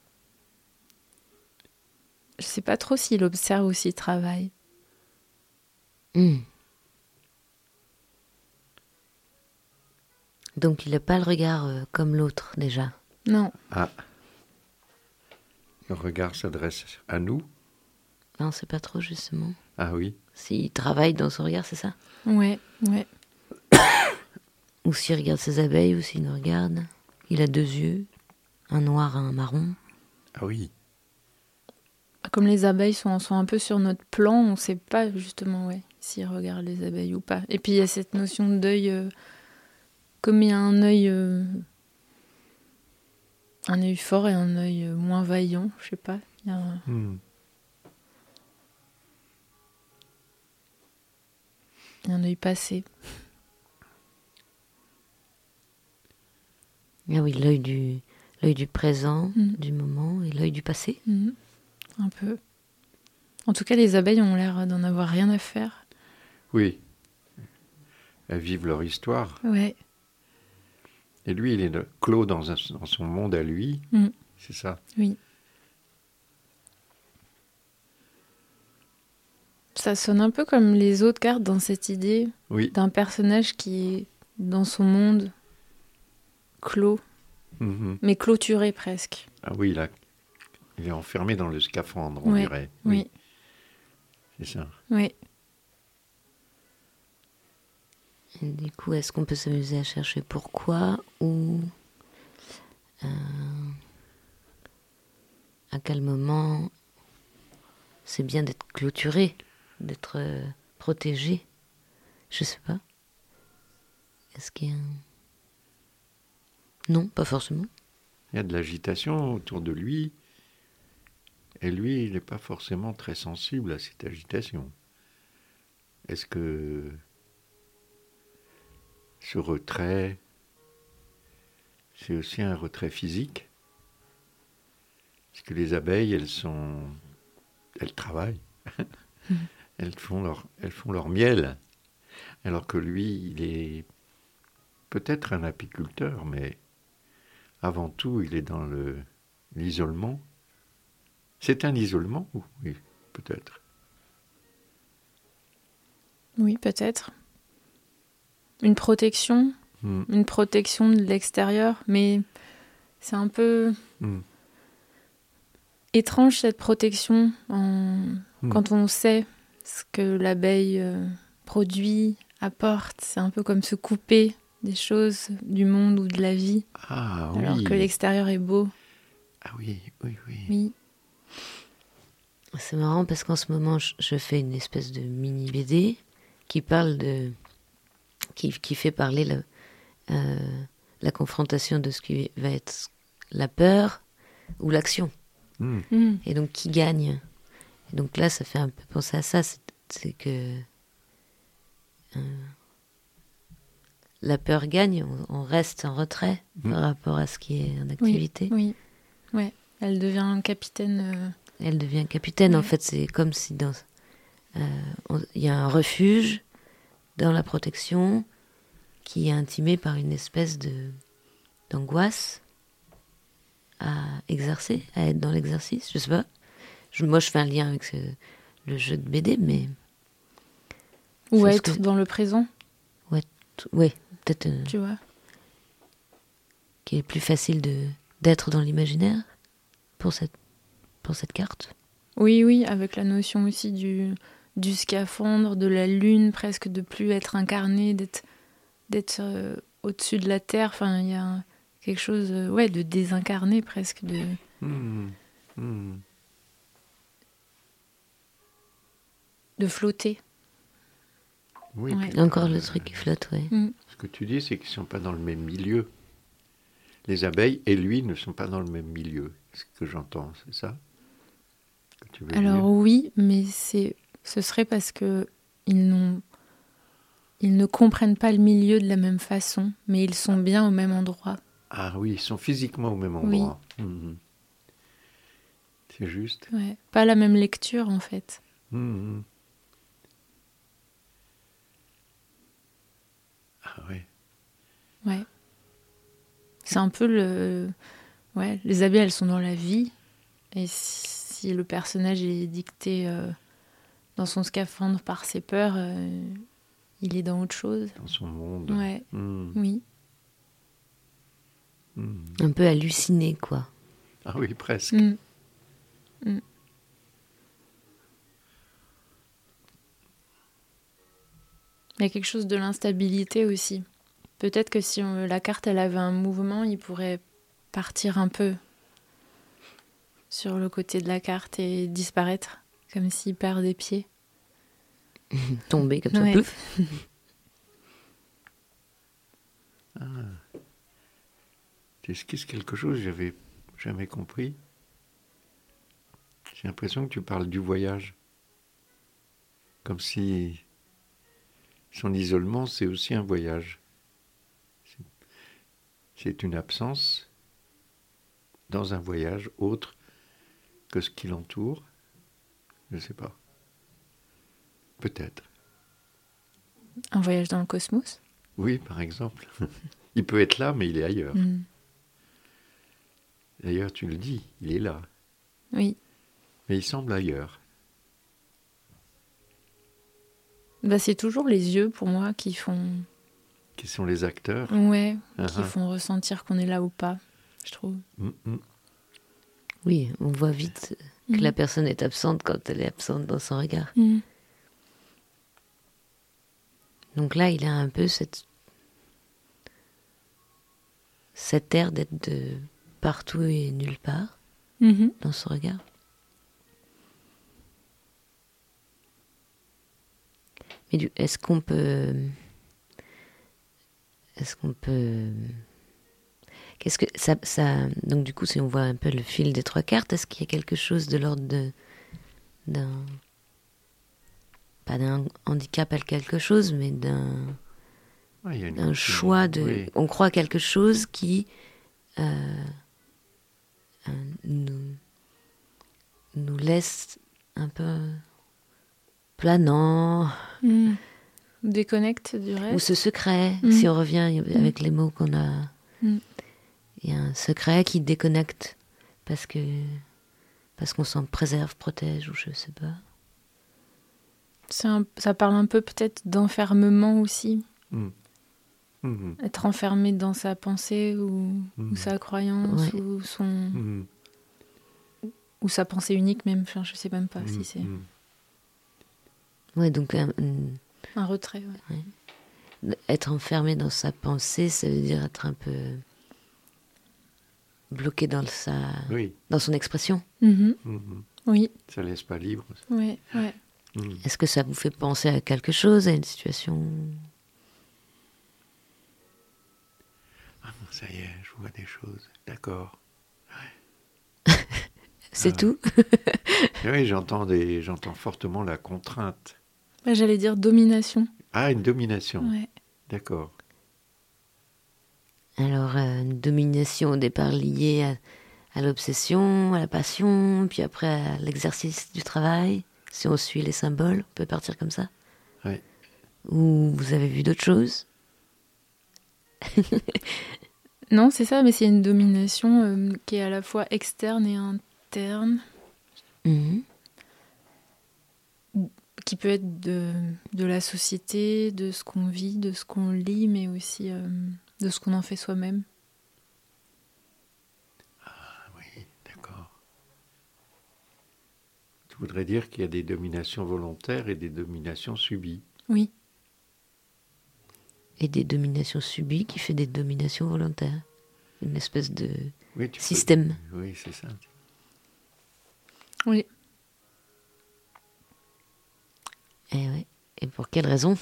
Je sais pas trop s'il observe ou s'il travaille. Mm. Donc il n'a pas le regard euh, comme l'autre déjà. Non, Ah. Le regard s'adresse à nous. on ne sait pas trop, justement. Ah oui. S'il travaille dans son regard, c'est ça? Ouais, ouais. Ou s'il regarde ses abeilles, ou s'il nous regarde. Il a deux yeux, un noir et un marron. Ah oui. Comme les abeilles sont, sont un peu sur notre plan, on ne sait pas justement ouais, s'ils regardent les abeilles ou pas. Et puis il y a cette notion d'œil, euh, comme il y a un œil, euh, un œil fort et un œil euh, moins vaillant, je sais pas. Il y a un... Hmm. il y a un œil passé. Ah oui, l'œil du, l'œil du présent, Mm. du moment, et l'œil du passé. Mhm. Un peu. En tout cas, les abeilles ont l'air d'en avoir rien à faire. Oui. Elles vivent leur histoire. Ouais. Et lui, il est le- clos dans, un- dans son monde à lui. Mm. C'est ça. Oui. Ça sonne un peu comme les autres cartes dans cette idée Oui. d'un personnage qui est dans son monde clos, Mhm. mais clôturé presque. Ah oui, là, il est enfermé dans le scaphandre, on Ouais, dirait. Oui, C'est ça. oui. Et du coup, est-ce qu'on peut s'amuser à chercher pourquoi ou euh, à quel moment c'est bien d'être clôturé, d'être euh, protégé? Je sais pas. Est-ce qu'il y a un... Non, pas forcément. Il y a de l'agitation autour de lui. Et lui, il n'est pas forcément très sensible à cette agitation. Est-ce que ce retrait, c'est aussi un retrait physique? Parce que les abeilles, elles sont... Elles travaillent. elles, font leur, elles font leur miel. Alors que lui, il est peut-être un apiculteur, mais avant tout, il est dans le, l'isolement. C'est un isolement? Oui, peut-être. Oui, peut-être. Une protection, Hmm. une protection de l'extérieur, mais c'est un peu Hmm. étrange cette protection en... Hmm. quand on sait ce que l'abeille euh, produit, apporte. C'est un peu comme se couper des choses du monde ou de la vie, Ah oui. alors que l'extérieur est beau. Ah oui, oui, oui. Oui. C'est marrant parce qu'en ce moment, je, je fais une espèce de mini B D qui parle de... qui, qui fait parler la, euh, la confrontation de ce qui va être la peur ou l'action. Hmm. Mm. Et donc, qui gagne? Et donc là, ça fait un peu penser à ça. C'est, c'est que euh, la peur gagne, on, on reste en retrait Mm. par rapport à ce qui est en activité. Oui. Ouais. Elle devient capitaine. euh, Elle devient capitaine. En Ouais. fait, c'est comme si dans euh, on- il y a un refuge dans la protection qui est intimé par une espèce de d'angoisse à exercer, à être dans l'exercice. Je sais pas. Je, moi, je fais un lien avec ce- le jeu de B D, mais Ou C'est ce être que- dans le présent, t- ouais, peut-être euh, tu vois. qu'il est plus facile de d'être dans l'imaginaire pour cette pour cette carte. Oui, oui, avec la notion aussi du, du scaphandre, de la lune, presque de plus être incarné, d'être, d'être euh, au-dessus de la terre. Enfin, il y a quelque chose euh, ouais, de désincarné presque, de, Hmm. Hmm. de flotter. Oui, Ouais. puis, Encore euh, le truc qui flotte, ouais. Mm. Ce que tu dis, c'est qu'ils ne sont pas dans le même milieu. Les abeilles et lui ne sont pas dans le même milieu. C'est ce que j'entends, c'est ça que tu veux Alors dire? oui, mais c'est, ce serait parce que ils n'ont, ils ne comprennent pas le milieu de la même façon, mais ils sont bien au même endroit. Ah oui, ils sont physiquement au même Oui. endroit. Mhm. C'est juste. Ouais. Pas la même lecture en fait. Mhm. Ah oui. Ouais. C'est un peu le... Ouais, les abeilles, elles sont dans la vie. Et si le personnage est dicté euh, dans son scaphandre par ses peurs, euh, il est dans autre chose. Dans son monde. Ouais, Mhm. oui. Mhm. Un peu halluciné, quoi. Ah oui, presque. Mm. Mm. Il y a quelque chose de l'instabilité aussi. Peut-être que si on, la carte elle avait un mouvement, il pourrait partir un peu sur le côté de la carte et disparaître, comme s'il perd des pieds. Tomber comme ça, Ouais. plouf. Ah. T'esquisses quelque chose, j'avais jamais compris. J'ai l'impression que tu parles du voyage. Comme si son isolement, c'est aussi un voyage. C'est- C'est une absence dans un voyage autre que ce qui l'entoure. Je ne sais pas. Peut-être. Un voyage dans le cosmos. Oui, par exemple. Il peut être là, mais il est ailleurs. Mm. D'ailleurs, tu le dis, il est là. Oui. Mais il semble ailleurs. Bah, c'est toujours les yeux pour moi qui font, Qui sont les acteurs. ouais, Ah qui ah. font ressentir qu'on est là ou pas, je trouve. Mm, mm. Oui, on voit vite que Mm. la personne est absente quand elle est absente dans son regard. Mm. Donc là, il a un peu cette, cet air d'être de partout et nulle part Mhm. dans son regard. Mais du- est-ce qu'on peut... Est-ce qu'on peut... Qu'est-ce que ça, ça... Donc du coup, si on voit un peu le fil des trois cartes, est-ce qu'il y a quelque chose de l'ordre de... d'un... Pas d'un handicap à quelque chose, mais d'un... Ouais, il y a une un continuité. choix de... Oui. On croit à quelque chose qui euh, euh, nous, nous laisse un peu planant, Mm. Déconnecte du ou reste. ce secret, Mm. si on revient avec les mots qu'on a... Mm. Il y a un secret qui déconnecte parce que parce qu'on s'en préserve, protège, ou je sais pas. C'est un- ça parle un peu peut-être d'enfermement aussi. Mm. Mhm. Être enfermé dans sa pensée ou, Mm. ou sa croyance Ouais. ou, son, Mhm. ou sa pensée unique même. Enfin, je sais même pas si Mhm. c'est Mhm. Ouais, donc un- un- un retrait. Ouais. être enfermé dans sa pensée, ça veut dire être un peu bloqué dans sa Oui. dans son expression. Mhm. Mhm. Oui, Ça laisse pas libre. ouais, ouais. Mhm. Est-ce que ça vous fait penser à quelque chose, à une situation? Ah, ça y est, je vois des choses. D'accord. C'est Ah. tout? Et oui, j'entends des, j'entends fortement la contrainte. Bah, j'allais dire domination. Ah, une domination. Ouais. D'accord. Alors, euh, une domination au départ liée à, à l'obsession, à la passion, puis après à l'exercice du travail. Si on suit les symboles, on peut partir comme ça. Ouais. Ou vous avez vu d'autres choses? Non, c'est ça, mais c'est une domination euh, qui est à la fois externe et interne, Mhm. qui peut être de, de la société, de ce qu'on vit, de ce qu'on lit, mais aussi euh, de ce qu'on en fait soi-même. Ah oui, d'accord. Tu voudrais dire qu'il y a des dominations volontaires et des dominations subies. Oui, Et des dominations subies qui fait des dominations volontaires. Une espèce de Oui, tu peux- système. Oui, c'est ça. oui. Et, ouais. Et pour quelle raison?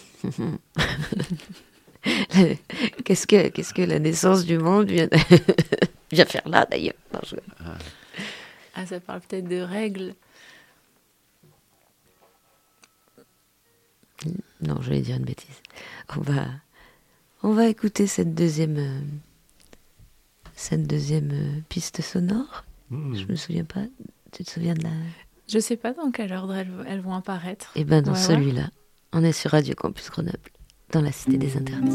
qu'est-ce, que, qu'est-ce que la naissance du monde vient, vient faire là, d'ailleurs? Non, je- Ah, Ah, ça parle peut-être de règles. Non, j'allais dire une bêtise. On va, on va écouter cette deuxième, euh, cette deuxième euh, piste sonore. mhm. Je me souviens pas. Tu te souviens de la... Je sais pas dans quel ordre elles, elles vont apparaître. Eh ben, dans Ouais, ouais. celui-là. On est sur Radio Campus Grenoble, dans la Cité des Interdits.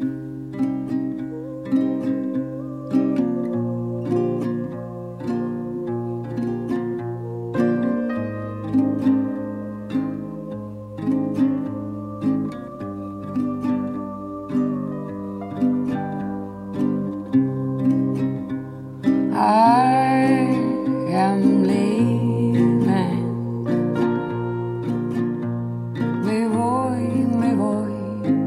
I am leaving. Me voy, me voy.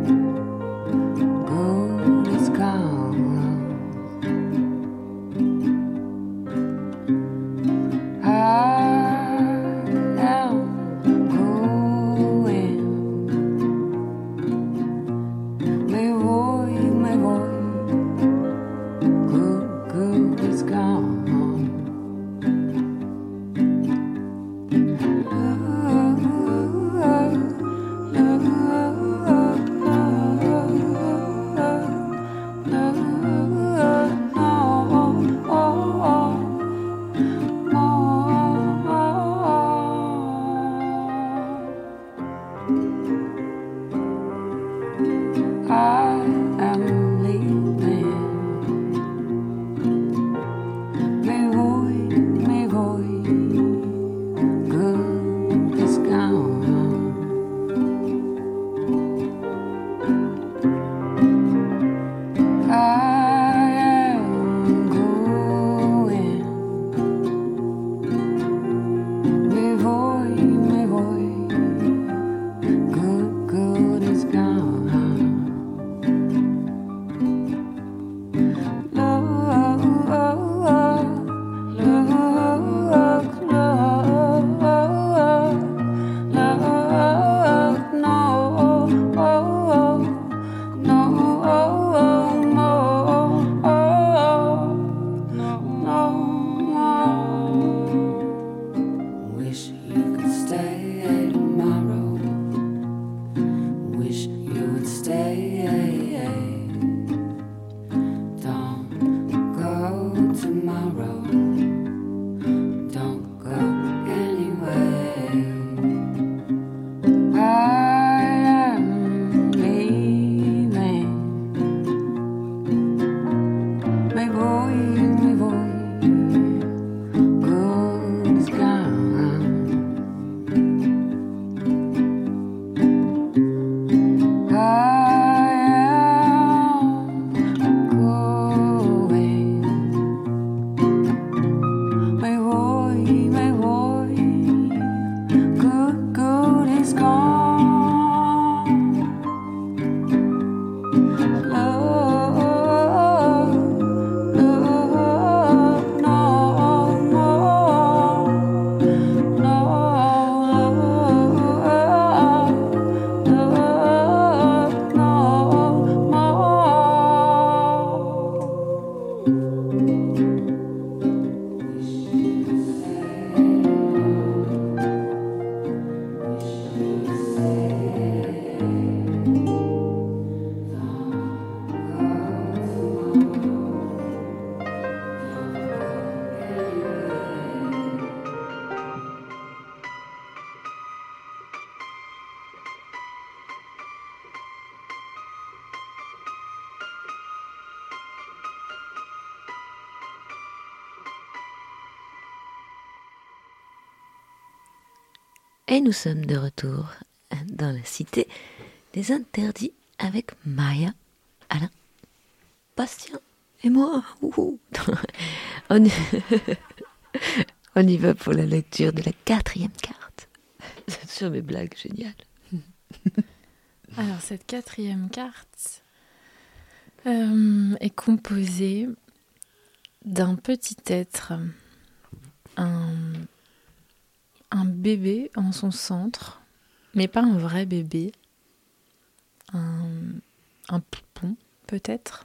Et nous sommes de retour dans la cité des interdits avec Maya, Alain, Bastien et moi. Ouhou. On, y... On y va pour la lecture de la quatrième carte. Sur mes blagues géniales. Alors, cette quatrième carte euh, est composée d'un petit être, un, un bébé en son centre, mais pas un vrai bébé, un, un poupon peut-être,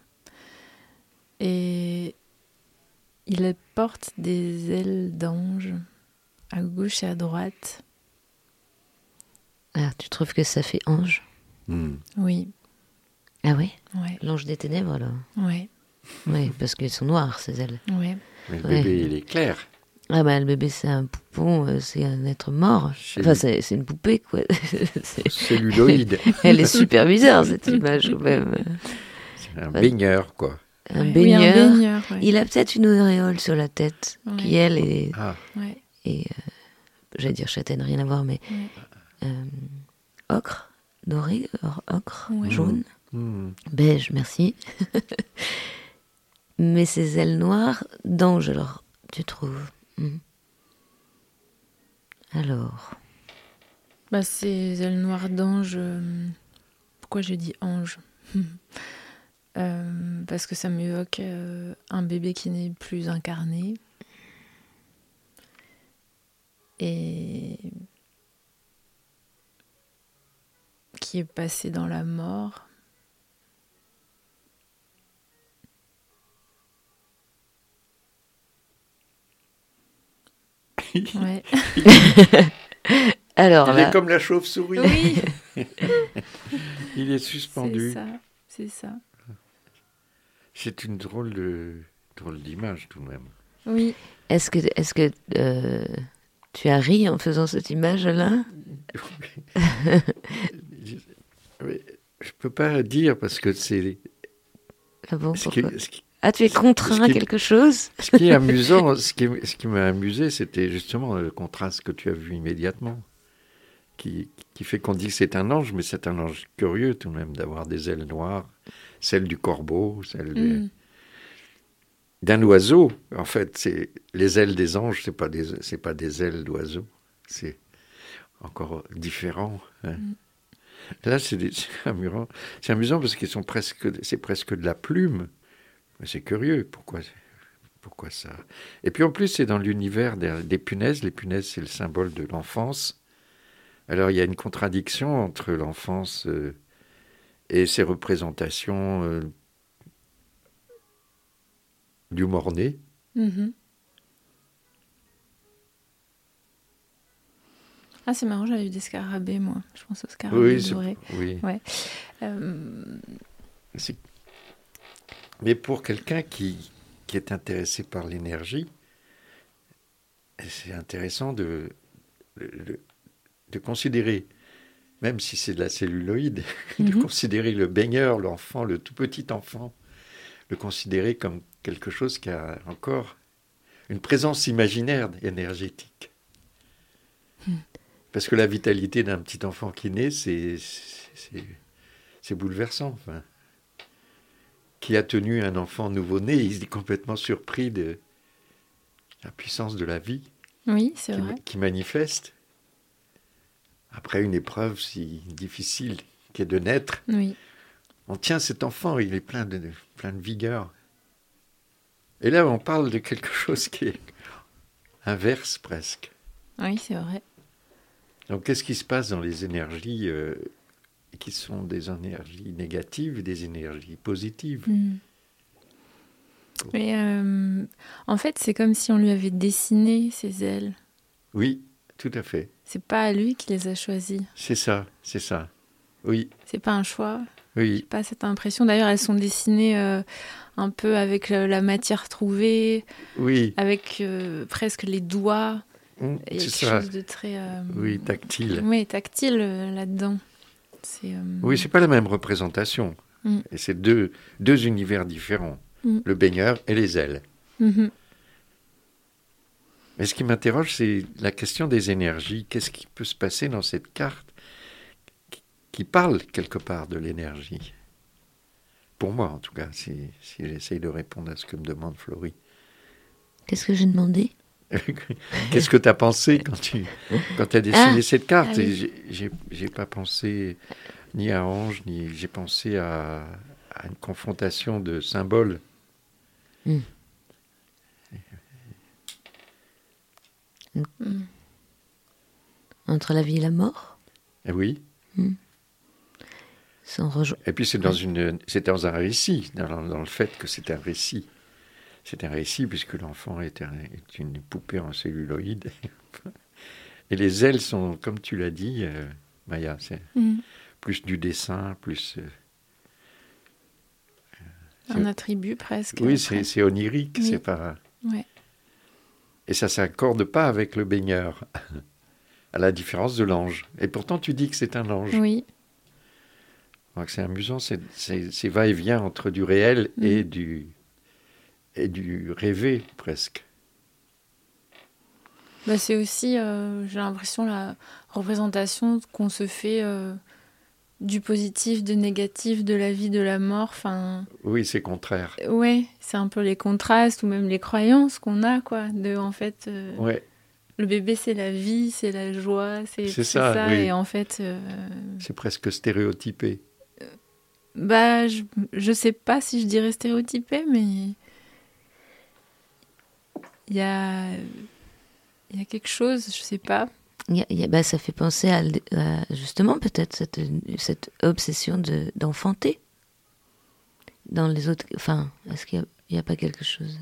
et il porte des ailes d'ange à gauche et à droite. Alors, tu trouves que ça fait ange ? Mm. Oui. Ah oui ? Ouais. L'ange des ténèbres, alors ? Ouais. Oui, parce qu'elles sont noires, ces ailes. Ouais. Mais le Ouais. bébé, il est clair. Ah bah, le bébé, c'est un poupon, euh, c'est un être mort. Chez Enfin, lui. c'est, c'est une poupée, quoi. C'est- Celluloïde. Elle est super bizarre, cette image, quand même. C'est un baigneur, quoi. Un Ouais. baigneur. Oui, un baigneur, ouais. Il a peut-être une auréole sur la tête, Ouais. qui, elle, est... Ah, Ouais. est, euh, j'allais dire châtaine, rien à voir, mais... Ouais. euh, ocre, doré, or- ocre, Ouais. jaune, mm. beige, merci. Mais ces ailes noires d'ange, alors, tu trouves ? Mhm. Alors, Bah, ces ailes noires d'ange. euh, Pourquoi j'ai dit ange Euh, Parce que ça m'évoque euh, un bébé qui n'est plus incarné. Et qui est passé dans la mort. Ouais. alors Il là, est comme la chauve-souris. Oui, Il est c'est suspendu. ça, c'est ça. C'est une drôle de drôle d'image tout de même. Oui, est-ce que, est-ce que euh, tu as ri en faisant cette image-là ? Oui, je peux pas dire parce que c'est Ah bon, ce qui, pourquoi ? ce qui- Ah, tu es contraint ce à qui- quelque chose ? ce qui est amusant, ce qui, ce qui m'a amusé, c'était justement le contraste que tu as vu immédiatement, qui, qui fait qu'on dit que c'est un ange, mais c'est un ange curieux tout de même d'avoir des ailes noires, celle du corbeau, celle de- Mm. d'un oiseau. En fait, c'est les ailes des anges, c'est pas des c'est pas des ailes d'oiseau, c'est encore différent. Hein. Mm. Là, c'est, des- c'est amusant, c'est amusant parce qu'ils sont presque, c'est presque de la plume. Mais c'est curieux, pourquoi, pourquoi ça ? Et puis en plus, c'est dans l'univers des, des punaises. Les punaises, c'est le symbole de l'enfance. Alors il y a une contradiction entre l'enfance euh, et ses représentations euh, du mort-né. Mhm. Ah, c'est marrant, j'avais eu des scarabées, moi. Je pense aux scarabées Oui, c'est, dorés. oui. Ouais. Euh, C'est- Mais pour quelqu'un qui, qui est intéressé par l'énergie, c'est intéressant de, de, de considérer, même si c'est de la celluloïde, de Mhm. considérer le baigneur, l'enfant, le tout petit enfant, le considérer comme quelque chose qui a encore une présence imaginaire énergétique. Mhm. Parce que la vitalité d'un petit enfant qui naît, c'est, c'est, c'est, c'est bouleversant. Enfin. Qui a tenu un enfant nouveau-né, il est complètement surpris de la puissance de la vie Oui, c'est qui, vrai. qui manifeste après une épreuve si difficile qui est de naître. Oui. On tient cet enfant, il est plein de, plein de vigueur. Et là, on parle de quelque chose qui est inverse presque. Oui, c'est vrai. Donc, qu'est-ce qui se passe dans les énergies euh, qui sont des énergies négatives et des énergies positives ? Mm. Mais euh, en fait, c'est comme si on lui avait dessiné ses ailes. Oui, tout à fait. C'est pas à lui qui les a choisies. C'est ça, c'est ça. Oui, C'est pas un choix. oui. Pas cette impression. D'ailleurs, elles sont dessinées euh, un peu avec euh, la matière trouvée, Oui, avec euh, presque les doigts. mm, Il y a c'est quelque ça. chose de très euh, Oui, tactile. oui, tactile euh, là-dedans. C'est, euh, Oui, c'est pas la même représentation. Mm. Et c'est deux, deux univers différents. Mm. Le baigneur et les ailes. mhm. Mais ce qui m'interroge, c'est la question des énergies. Qu'est-ce qui peut se passer dans cette carte qui, qui parle quelque part de l'énergie? Pour moi, en tout cas, si, si j'essaye de répondre à ce que me demande Florie. Qu'est-ce que j'ai demandé? Qu'est-ce que tu as pensé quand tu quand tu as dessiné Ah, cette carte? ah oui. Et j'ai, j'ai, j'ai pas pensé ni à Ange, ni j'ai pensé à, à une confrontation de symboles. Mm. Mm. Entre la vie et la mort. Et oui. Sans rejo- Et puis c'est dans une, c'est dans un récit, dans, dans le fait que c'est un récit. C'est un récit puisque l'enfant est, un- est une poupée en celluloïd. Et les ailes sont, comme tu l'as dit, euh, Maya, c'est Mm. plus du dessin, plus. euh, Un attribut presque. oui, après. c'est, c'est onirique, Oui. c'est pas. Ouais. Et ça s'accorde pas avec le baigneur, à la différence de l'ange. Et pourtant, tu dis que c'est un ange. Oui. Donc c'est amusant, c'est, c'est, c'est va-et-vient entre du réel Mm. et du et du rêvé presque. Bah, c'est aussi, euh, j'ai l'impression, la représentation qu'on se fait euh, du positif, du négatif, de la vie, de la mort. Enfin, Oui, c'est contraire. ouais, c'est un peu les contrastes ou même les croyances qu'on a, quoi. De, en fait, euh, Ouais, le bébé, c'est la vie, c'est la joie, c'est, C'est c'est ça, ça. oui. Et en fait, euh, c'est presque stéréotypé. bah, je, je sais pas si je dirais stéréotypé, mais il y a, il y a quelque chose, je sais pas. Il y a- il y a- bah, ça fait penser à, l- à, justement peut-être cette, cette obsession de, d'enfanter. Dans les autres... Enfin, est-ce qu'il n'y a, a pas quelque chose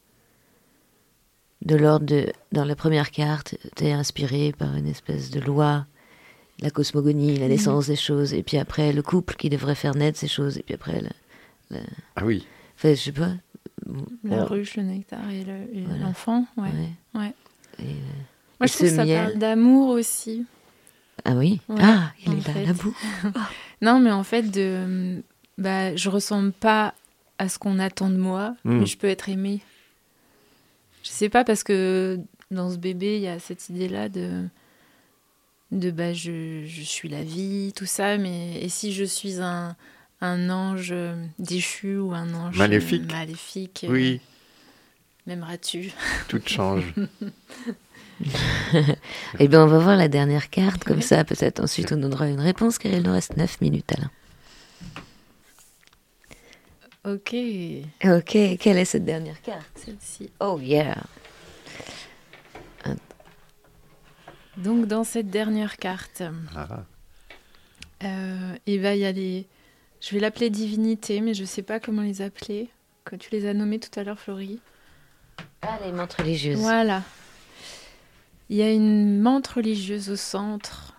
de l'ordre de... Dans la première carte, tu es inspiré par une espèce de loi, la cosmogonie, la naissance des choses, et puis après le couple qui devrait faire naître ces choses, et puis après... Le, le... Ah oui, Enfin, je sais pas. La Bon, ruche, le nectar et, le, et Voilà. l'enfant, ouais. ouais. Ouais. Et, euh, Moi, Et je trouve ce que ça miel. parle d'amour aussi. Ah oui. Ouais, Ah, il en est là, fait. la boue. Non, mais en fait, de, bah, je ressemble pas à ce qu'on attend de moi, Mm. mais je peux être aimée. Je sais pas, parce que dans ce bébé, il y a cette idée-là de, de bah, je, je suis la vie, tout ça, mais et si je suis un, un ange déchu ou un ange Maléfique. euh, maléfique, euh, oui, m'aimeras-tu? tout change. Eh bien, on va voir la dernière carte, comme ça, peut-être ensuite on donnera une réponse, car il nous reste neuf minutes, Alain. Ok, Ok, quelle est cette dernière carte? celle-ci. Oh yeah. Donc, dans cette dernière carte, Ah, euh, il va y aller. Je vais l'appeler divinité, mais je sais pas comment les appeler. Que tu les as nommés tout à l'heure, Florie. Ah, les mantes religieuses. Voilà. Il y a une menthe religieuse au centre.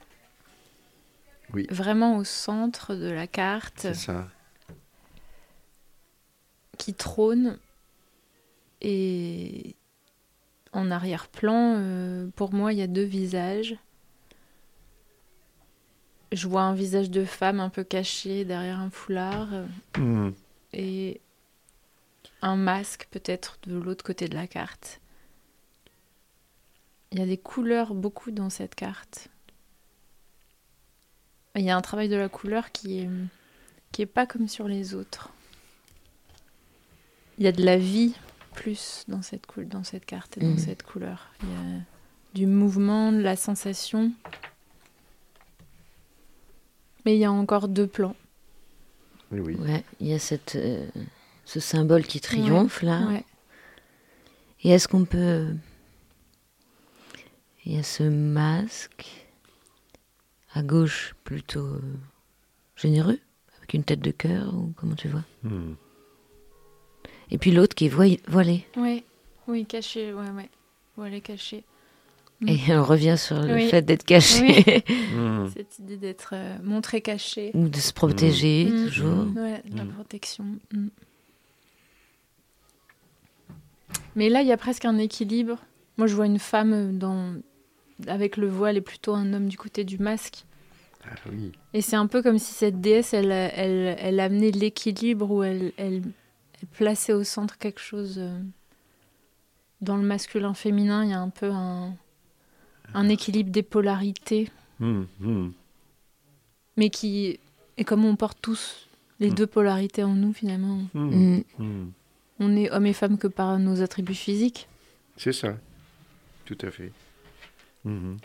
Oui. Vraiment au centre de la carte, c'est ça. qui trône. Et en arrière-plan, euh, pour moi, il y a deux visages. Je vois un visage de femme un peu caché derrière un foulard. euh, Mm. et un masque peut-être de l'autre côté de la carte. Il y a des couleurs beaucoup dans cette carte. Il y a un travail de la couleur qui est, qui est pas comme sur les autres. Il y a de la vie plus dans cette, cou- dans cette carte et dans Mhm. cette couleur. Il y a du mouvement, de la sensation. Mais il y a encore deux plans. Oui, oui. Ouais, il y a cette, euh, ce symbole qui triomphe, là. Ouais. Et est-ce qu'on peut... Il y a ce masque, à gauche, plutôt euh, généreux, avec une tête de cœur, ou comment tu vois? Mm. Et puis l'autre qui est voi- voilé. Ouais. Oui, caché, ouais, ouais. Voilà, caché. Mm. Et on revient sur le Oui. fait d'être caché, Mm. Cette idée d'être euh, montré caché. ou de se protéger, Mm. toujours. Ouais, la Mm. protection. Mm. Mais là, il y a presque un équilibre. Moi, je vois une femme dans... avec le voile et plutôt un homme du côté du masque. Ah oui. Et c'est un peu comme si cette déesse, elle, elle, elle amenait l'équilibre, ou elle, elle, elle plaçait au centre quelque chose euh, dans le masculin-féminin, il y a un peu un, un équilibre des polarités, Mmh, mmh. mais qui est comme on porte tous les Mm. deux polarités en nous, finalement. Mmh, Mm. mmh. On est hommes et femmes que par nos attributs physiques. C'est ça, tout à fait. Mmh.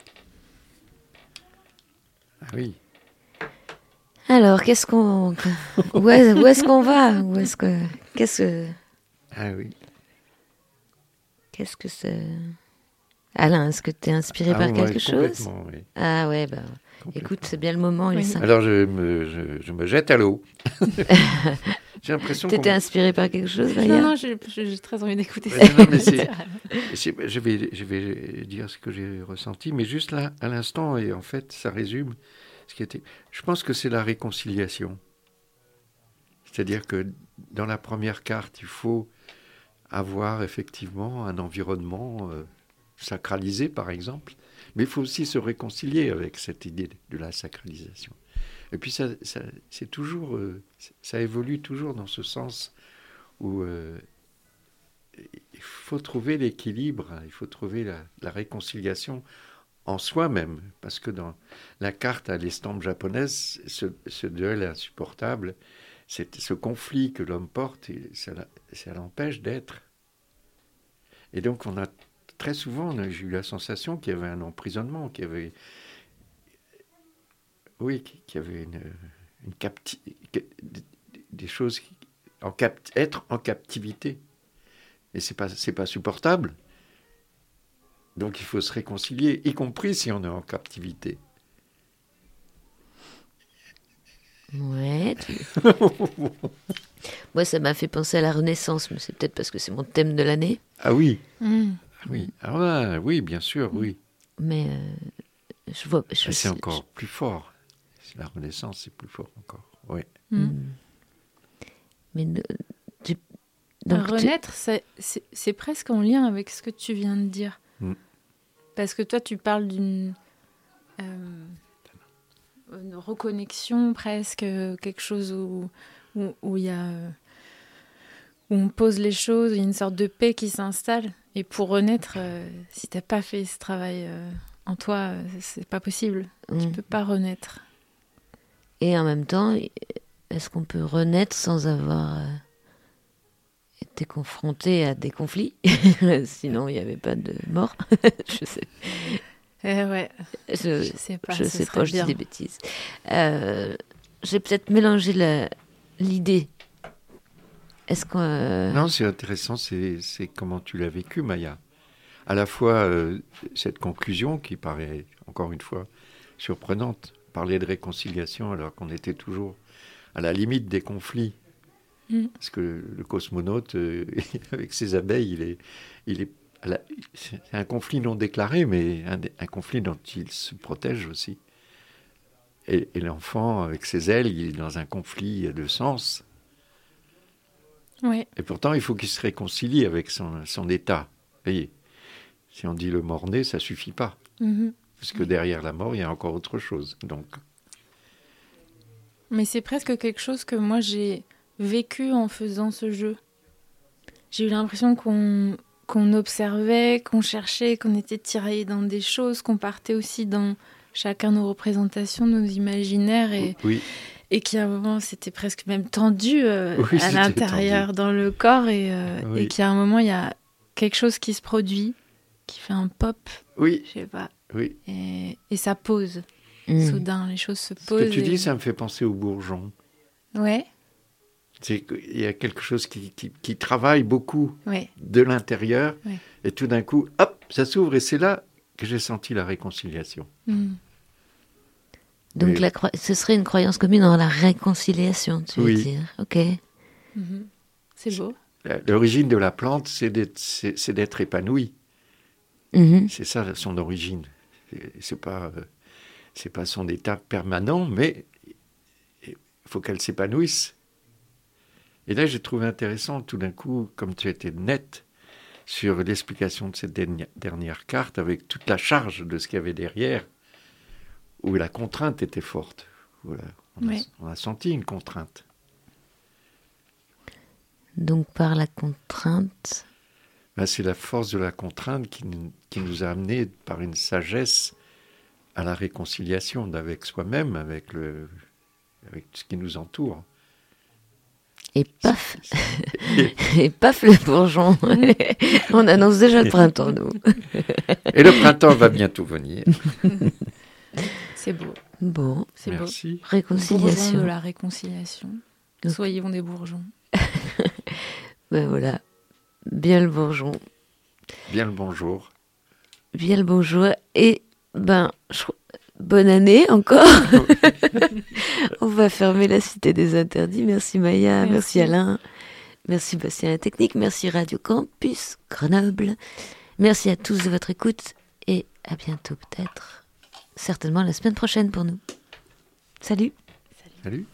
Ah oui. Alors, qu'est-ce qu'on... Où est- où est-ce qu'on va? Où est-ce que... Qu'est-ce que... Ah oui. Qu'est-ce que c'est... Alain, est-ce que tu es inspiré Ah, par ouais, quelque chose? complètement, oui. Ah ouais, bah... Complètement. Écoute, c'est bien le moment. Il Oui. est cinq. Alors je me, je, je me jette à l'eau. J'ai l'impression T'étais qu'on... inspiré par quelque chose, Non, Maya? non, j'ai, j'ai très envie d'écouter Ouais, ça. non, mais c'est- c'est- je, vais, je vais dire ce que j'ai ressenti, mais juste là, à l'instant, et en fait, ça résume ce qui était... Je pense que c'est la réconciliation. C'est-à-dire que dans la première carte, il faut avoir effectivement un environnement euh, sacralisé, par exemple, mais il faut aussi se réconcilier avec cette idée de la sacralisation. Et puis ça, ça c'est toujours, euh, ça évolue toujours dans ce sens où euh, il faut trouver l'équilibre, hein, il faut trouver la, la réconciliation en soi-même, parce que dans la carte à l'estampe japonaise, ce, ce duel insupportable, c'est ce conflit que l'homme porte, et ça, la- ça l'empêche d'être. Et donc on a très souvent, j'ai eu la sensation qu'il y avait un emprisonnement, qu'il y avait, oui, qu'il y avait une, une capti- que- des- des choses, qui- en cap- être en captivité. Et c'est pas, c'est pas supportable. Donc il faut se réconcilier, y compris si on est en captivité. Ouais. tu- Moi, ça m'a fait penser à la Renaissance, mais c'est peut-être parce que c'est mon thème de l'année. Ah oui, Mm. ah oui, ah ouais, oui, bien sûr, oui. Mais euh, je vois... Je, Ah, c'est encore plus fort. La Renaissance, c'est plus fort encore. Oui. Mm. Mm. Mais ne- tu- donc tu- Renaître, c'est, c'est, c'est presque en lien avec ce que tu viens de dire. Mm. Parce que toi, tu parles d'une euh, une reconnexion presque, quelque chose où où, où il y a euh, où on pose les choses, il y a une sorte de paix qui s'installe. Et pour renaître, euh, si t'as pas fait ce travail euh, en toi, euh, c'est pas possible. Tu Mm. peux pas renaître. Et en même temps, est-ce qu'on peut renaître sans avoir euh, été confronté à des conflits? Sinon, il n'y avait pas de mort. Je sais, Eh ouais, je, je sais pas. je ce sais serait pas, je dis bien. des bêtises. Euh, J'ai peut-être mélangé la- l'idée. Est-ce qu'on... euh, Non, c'est intéressant, c'est, c'est comment tu l'as vécu, Maya. À la fois, euh, cette conclusion qui paraît, encore une fois, surprenante, parler de réconciliation alors qu'on était toujours à la limite des conflits. Mm. Parce que le cosmonaute, euh, avec ses abeilles, il est, il est à la- c'est un conflit non déclaré, mais un, un conflit dont il se protège aussi. Et, et l'enfant, avec ses ailes, il est dans un conflit de sens. Ouais. Et pourtant, il faut qu'il se réconcilie avec son, son état. Vous voyez, si on dit le mort-né, ça suffit pas. Mhm. Parce que derrière la mort, il y a encore autre chose. Donc, Mais c'est presque quelque chose que moi j'ai vécu en faisant ce jeu. J'ai eu l'impression qu'on qu'on observait, qu'on cherchait, qu'on était tiraillés dans des choses, qu'on partait aussi dans chacun nos représentations, nos imaginaires, et, oui, et qu'à un moment c'était presque même tendu euh, Oui, à c'était l'intérieur, dans le corps, et, euh, Oui. et qu'à un moment il y a quelque chose qui se produit, qui fait un pop, oui, je sais pas, oui. et, et ça pose. mm. Soudain, les choses se Ce posent. que tu et- dis, ça me fait penser au bourgeon. Ouais, C'est qu'il y a quelque chose qui, qui, qui travaille beaucoup ouais. de l'intérieur, Oui. et tout d'un coup, hop, ça s'ouvre, et c'est là que j'ai senti la réconciliation. Mm. Donc Oui. la cro- ce serait une croyance commune dans la réconciliation, tu veux Oui. dire? Ok. Mhm. C'est beau. La- L'origine de la plante, c'est d'être, c'est, c'est d'être épanoui. Mhm. C'est ça son origine. C'est, c'est pas, euh, c'est pas son état permanent, mais il faut qu'elle s'épanouisse. Et là, j'ai trouvé intéressant, tout d'un coup, comme tu étais net sur l'explication de cette dernière, dernière carte, avec toute la charge de ce qu'il y avait derrière, où la contrainte était forte. Voilà. On, Oui. a, on a senti une contrainte. Donc par la contrainte, ben, c'est la force de la contrainte qui, qui nous a amenés par une sagesse à la réconciliation avec soi-même, avec, le, avec ce qui nous entoure. Et paf Et paf le bourgeon. On annonce déjà le printemps, nous. Et le printemps va bientôt venir. C'est beau. Bon, C'est Merci. beau. réconciliation. Bourgeons de la réconciliation. Donc. Soyons des bourgeons. Ben voilà, bien le bourgeon, Bien le bonjour. bien le bonjour. Et ben, je... bonne année encore. On va fermer la Cité des Interdits. Merci Maya, merci, Merci. Alain, merci Bastien la Technique, merci Radio Campus Grenoble. Merci à tous de votre écoute et à bientôt peut-être, certainement la semaine prochaine pour nous. Salut. Salut.